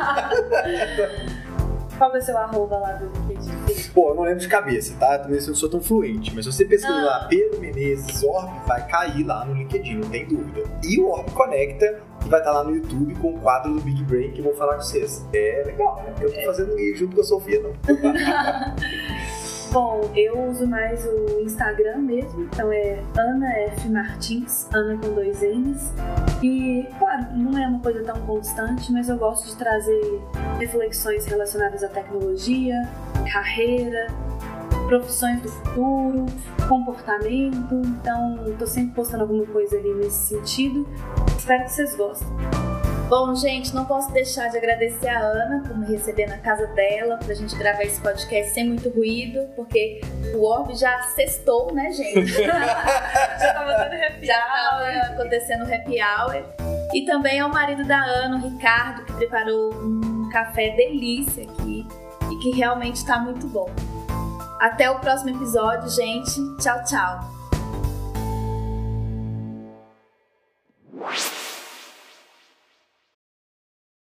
Qual é o seu arroba lá do LinkedIn? Pô, eu não lembro de cabeça, tá? Também eu não sou tão fluente, mas se você pesquisar ah. lá Pedro Menezes Orbe, vai cair lá no LinkedIn, não tem dúvida. E o Orbe Conecta, que vai estar lá no YouTube com o quadro do Big Brain que eu vou falar com vocês. É legal, né? Eu tô fazendo isso junto com a Sofia, não. Bom, eu uso mais o Instagram mesmo, então é Ana F. Martins, Ana com dois N's. E, claro, não é uma coisa tão constante, mas eu gosto de trazer reflexões relacionadas à tecnologia, carreira, profissões do futuro, comportamento. Então, estou sempre postando alguma coisa ali nesse sentido. Espero que vocês gostem. Bom, gente, não posso deixar de agradecer a Ana por me receber na casa dela, pra gente gravar esse podcast sem muito ruído, porque o Orbe já sextou, né, gente? já tava dando happy Já tava acontecendo happy hour. E também ao marido da Ana, o Ricardo, que preparou um café delícia aqui e que realmente tá muito bom. Até o próximo episódio, gente. Tchau, tchau.